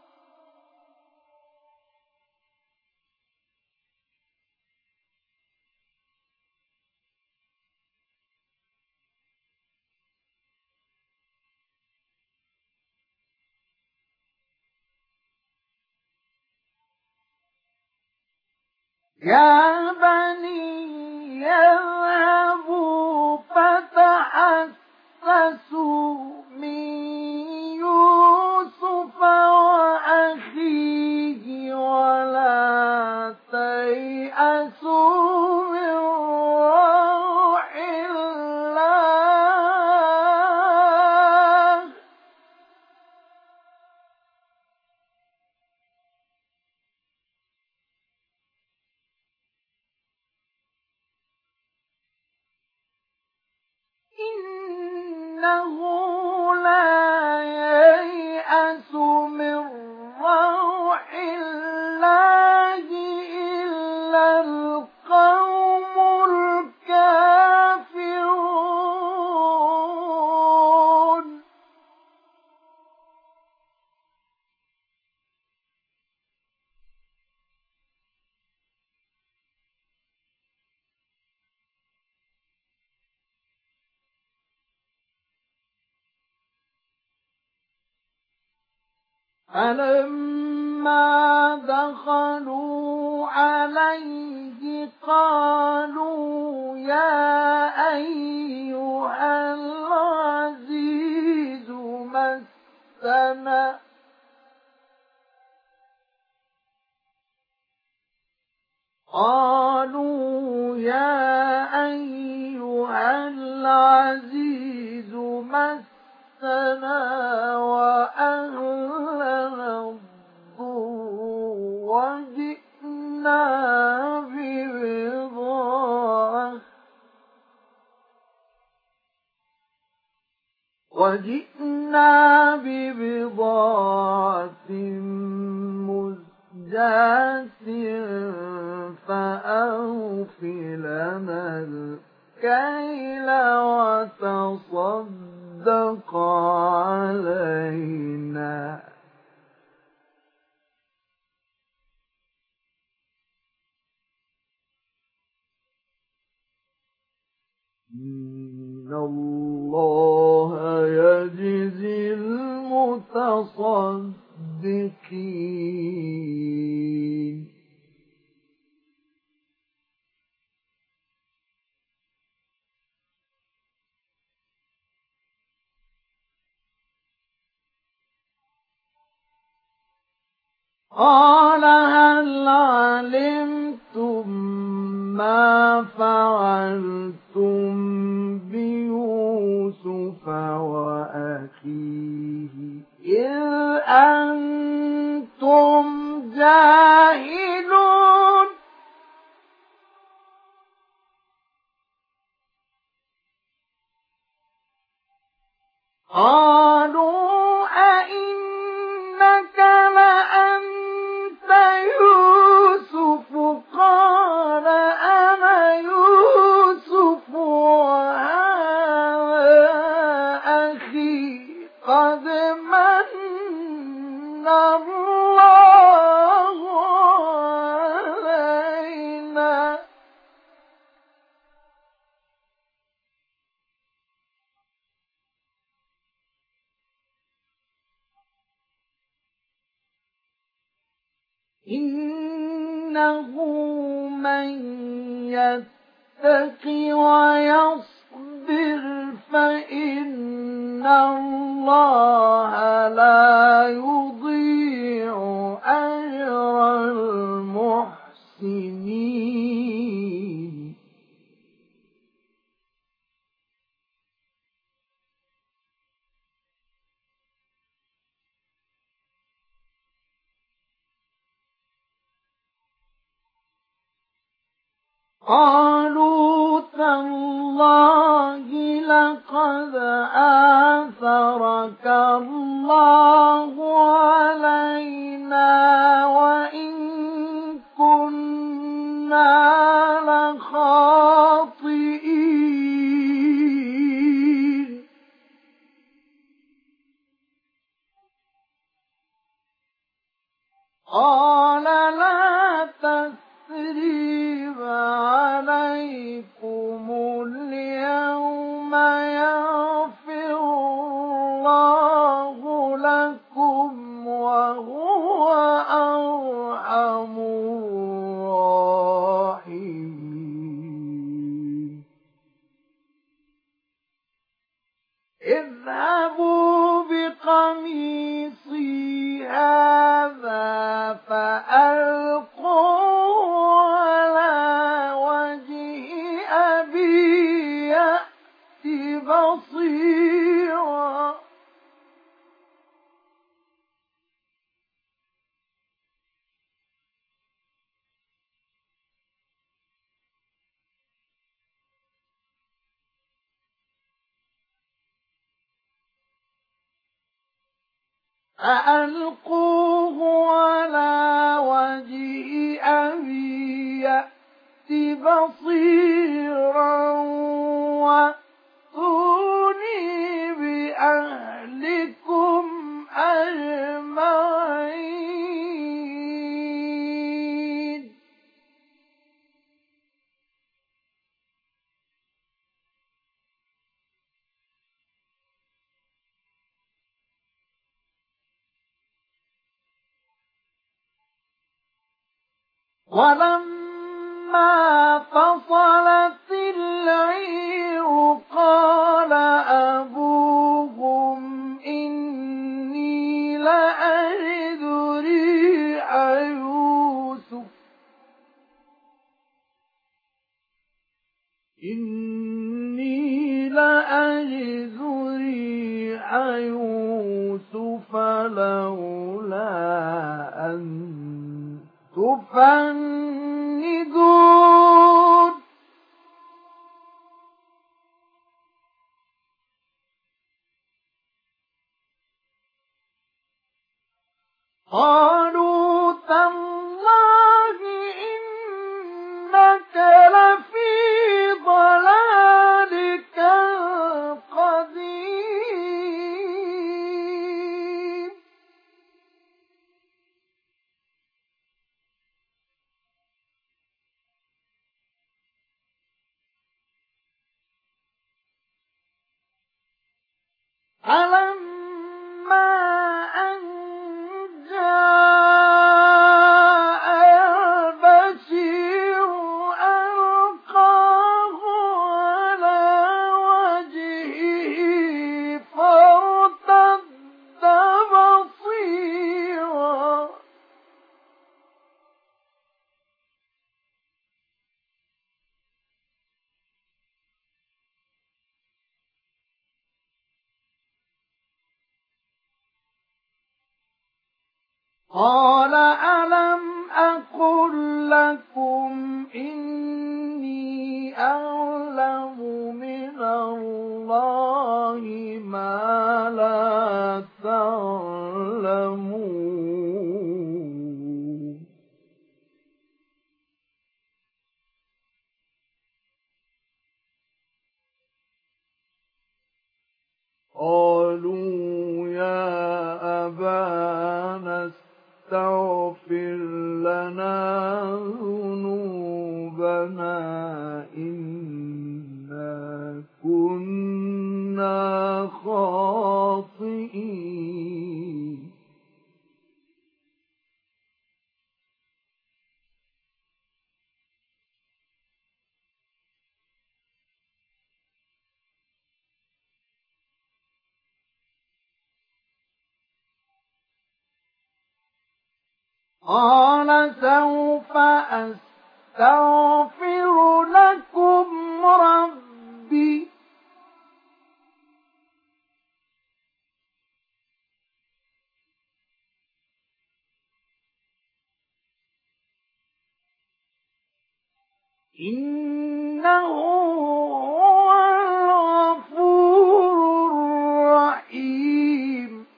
يا بني يذهبوا فتحسسوا من يوسف وأخيه ولا تيأسوا من روح الله إنه لا ييأس من روح فلما دخلوا عليه قالوا يا أيها العزيز مسنا وأهلنا الضر وجئنا ببضاعة مزجاة فأوف لنا الكيل وتصدق علينا إن الله يجزي المتصدقين. قال هل علمتم ما فعلتم بيوسف وأخيه إذ أنتم جاهلون قالوا أئنك لأنت يوسف قال أنا يوسف وهذا أخي قد من الله علينا إنه من يتق ويصبر فإن الله لا يضيع أجر المحسنين. قالوا تالله لقد آثرك الله علينا وإن كنا لخاطئين. قال لا تثريب عليكم اليوم يغفر الله لكم وهو أرحم الراحمين. اذهبوا بقميصي هذا فألقوه على وجه أبي يأت بصيرا فألقوه على وجه أبي يأت بصيرا وأتوني بأهلكم أجمعين. ولما فصلت العير قال أبوهم إني لأجد ريح يوسف لولا أن تفندون قالوا تالله إنك لفي ضلالك القديم فلما أن جاء البشير ألقاه على وجهه فارتد بصيرا قال ألم أقل لكم إني أعلم من الله ما لا تعلمون قالوا يا أبانا استغفر لنا ذنوبنا إنا كنا خاطئين قال سوف أستغفر لكم ربي إنه هو الغفور الرحيم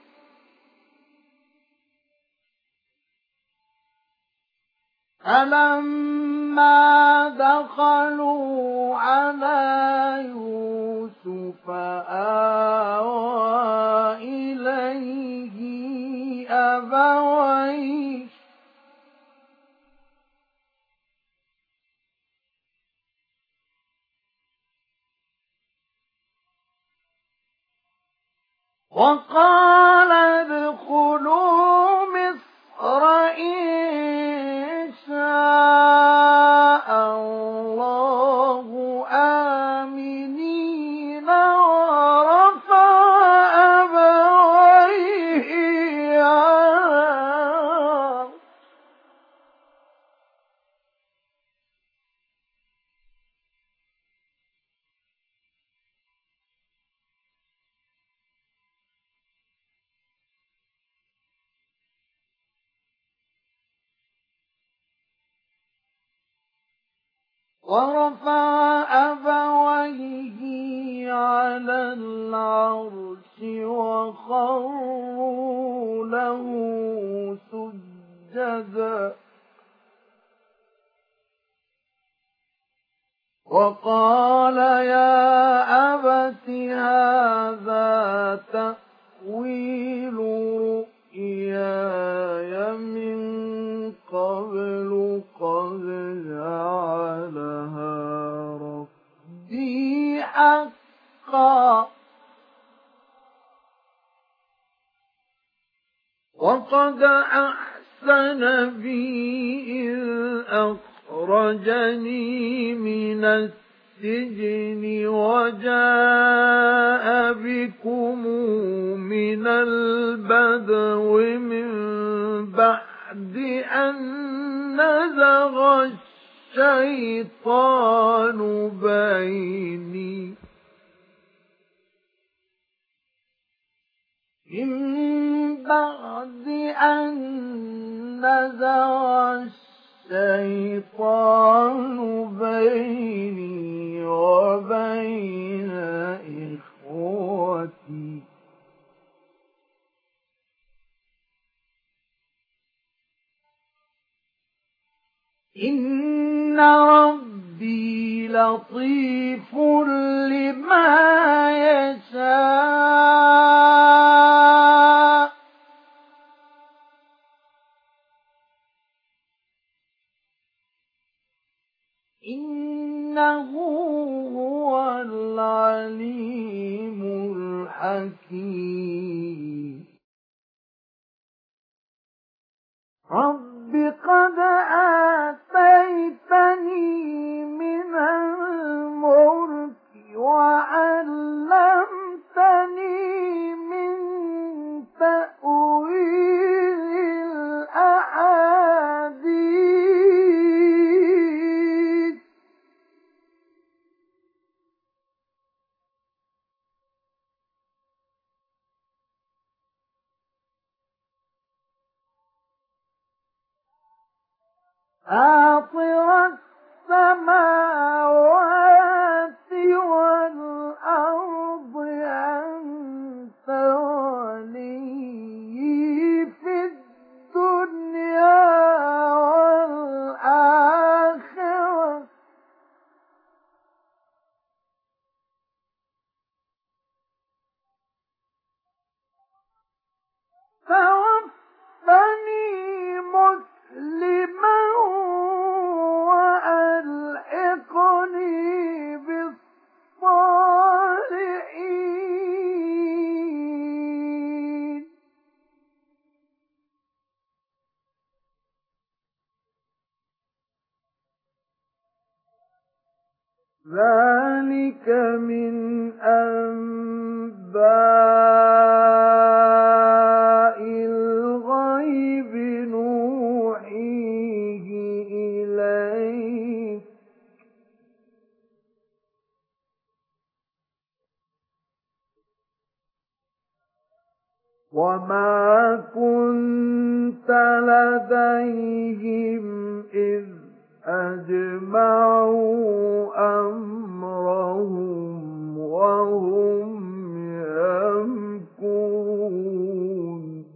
فلما دخلوا على يوسف آوى إليه أبويه وقال ادخلوا مصر إن شاء الله آمنين ورفع أبويه على العرش وخروا له سجدا وقال يا أبت هذا تأويل رؤياي من قبل قد جعلها ربي حقا وقد أحسن أحسن بي إذ أخرجني من السجن وجاء بكم من البدو من بعد أن نزغ الشيطان بيني من بعد أن نزغ الشيطان بيني وبين إخوتي إن ربي لطيف لما يشاء إنه هو العليم الحكيم رب قد آتيتني من الملك وعلمتني من تأويل الأحاديث فاطر السماوات والأرض أنت ولي في الدنيا والآخرة توفني مسلما وألحقني بالصالحين ذلك من أنباء الغيب نوحيه إليك وما كنت لديهم إذ أجمعوا أمرهم وهم يمكرون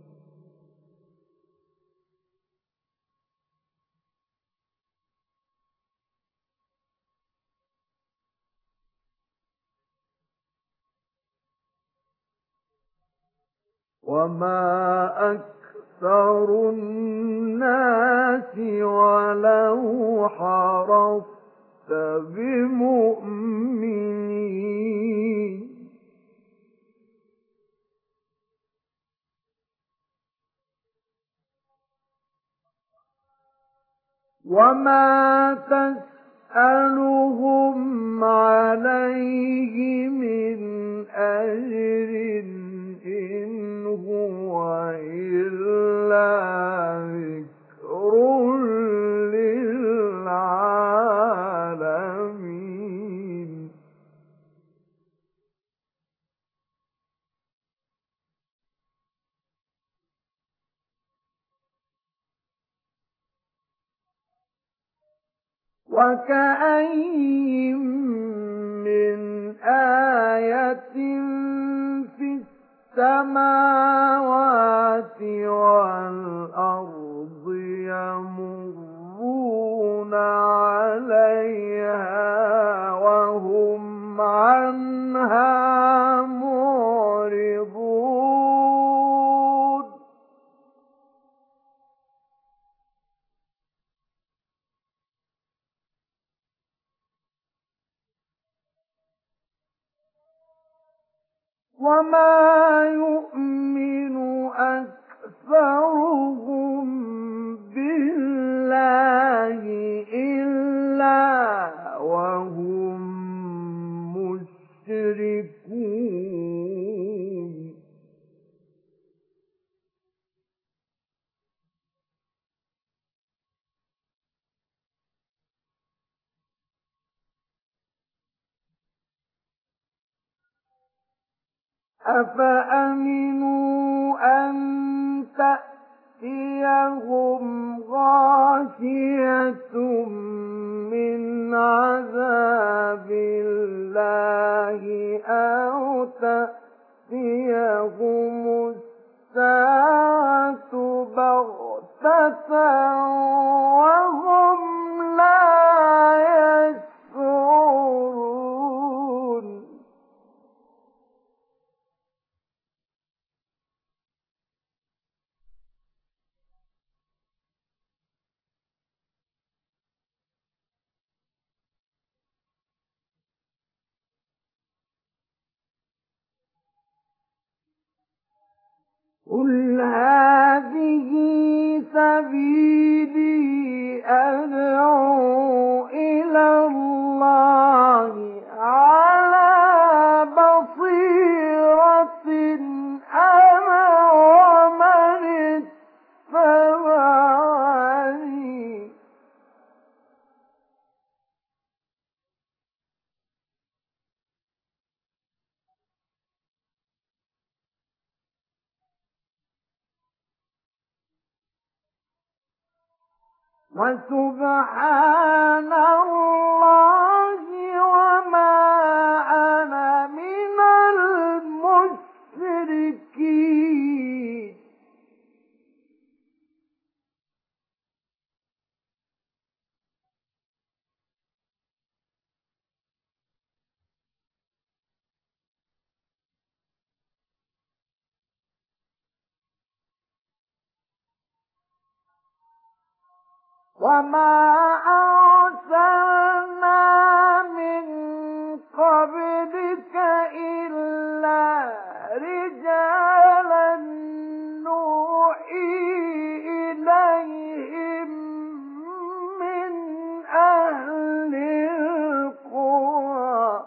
وما أكثر الناس ولو حرصت بمؤمنين وما تسألهم عليه من أجر إن هو إلا ذكر للعالمين وكأين من آية في السماوات والأرض يمرون عليها وهم عنها معرضون وما يؤمن أكثرهم بالله إلا وهم مشركون وما يؤمن أكثرهم بالله إلا وهم مشركون وما يؤمن أكثرهم بالله إلا وهم مشركون وما يؤمن أكثرهم بالله إلا وهم مشركون وما يؤمن أكثرهم بالله إلا وهم مشركون وما يؤمن أكثرهم بالله إلا وهم مشركون أفأمنوا أن تأتيهم غاشية من عذاب الله أو تأتيهم الساعة بغتة وهم لا يشعرون قل هذه سبيلي أدعو إلى الله على بصيرة أنا ومن اتبعني وسبحان الله وما أنا من المشركين وما أرسلنا من قبلك إلا رجالا نوحي إليهم من أهل القرى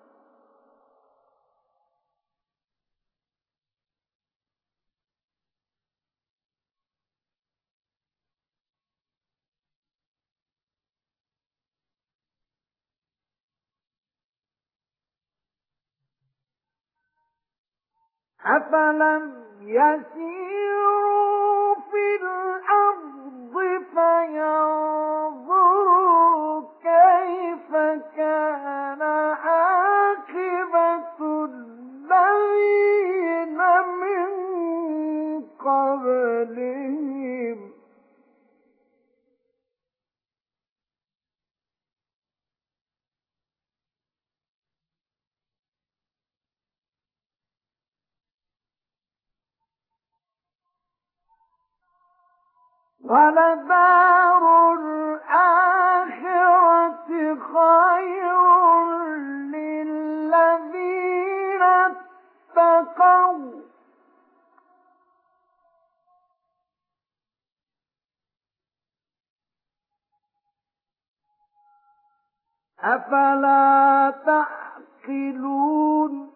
أفلم يسيروا في الأرض فينظروا كيف كان عاقبة الذين من قبلهم ولدار الآخرة خير للذين اتقوا أفلا تعقلون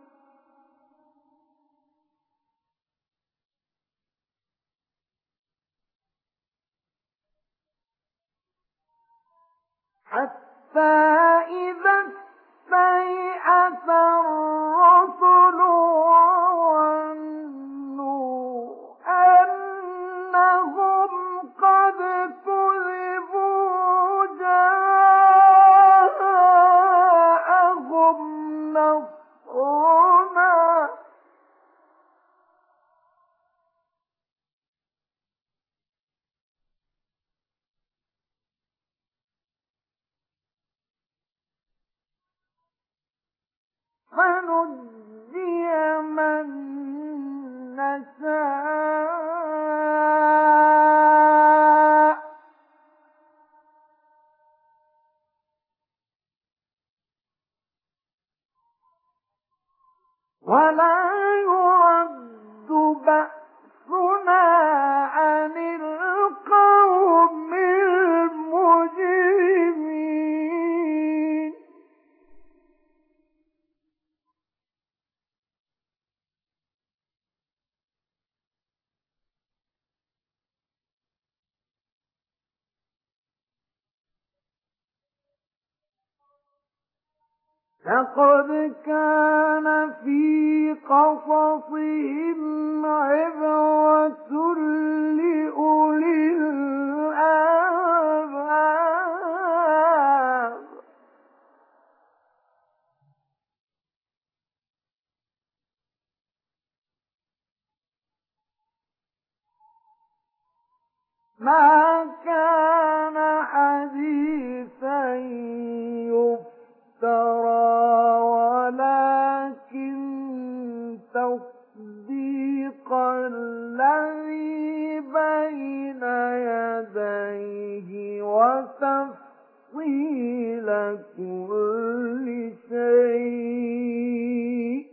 حتى إذا استيأس الرسل وظنوا أنهم قد كذبوا جاءهم نصرنا فنجي من نشاء ولا يرد بأسنا عن القوم المجرمين لقد كان في قصصهم عبرة لأولي الألباب ما كان حديثا يفترى ولكن تصديق الذي بين يديه وتفصيل كل شيء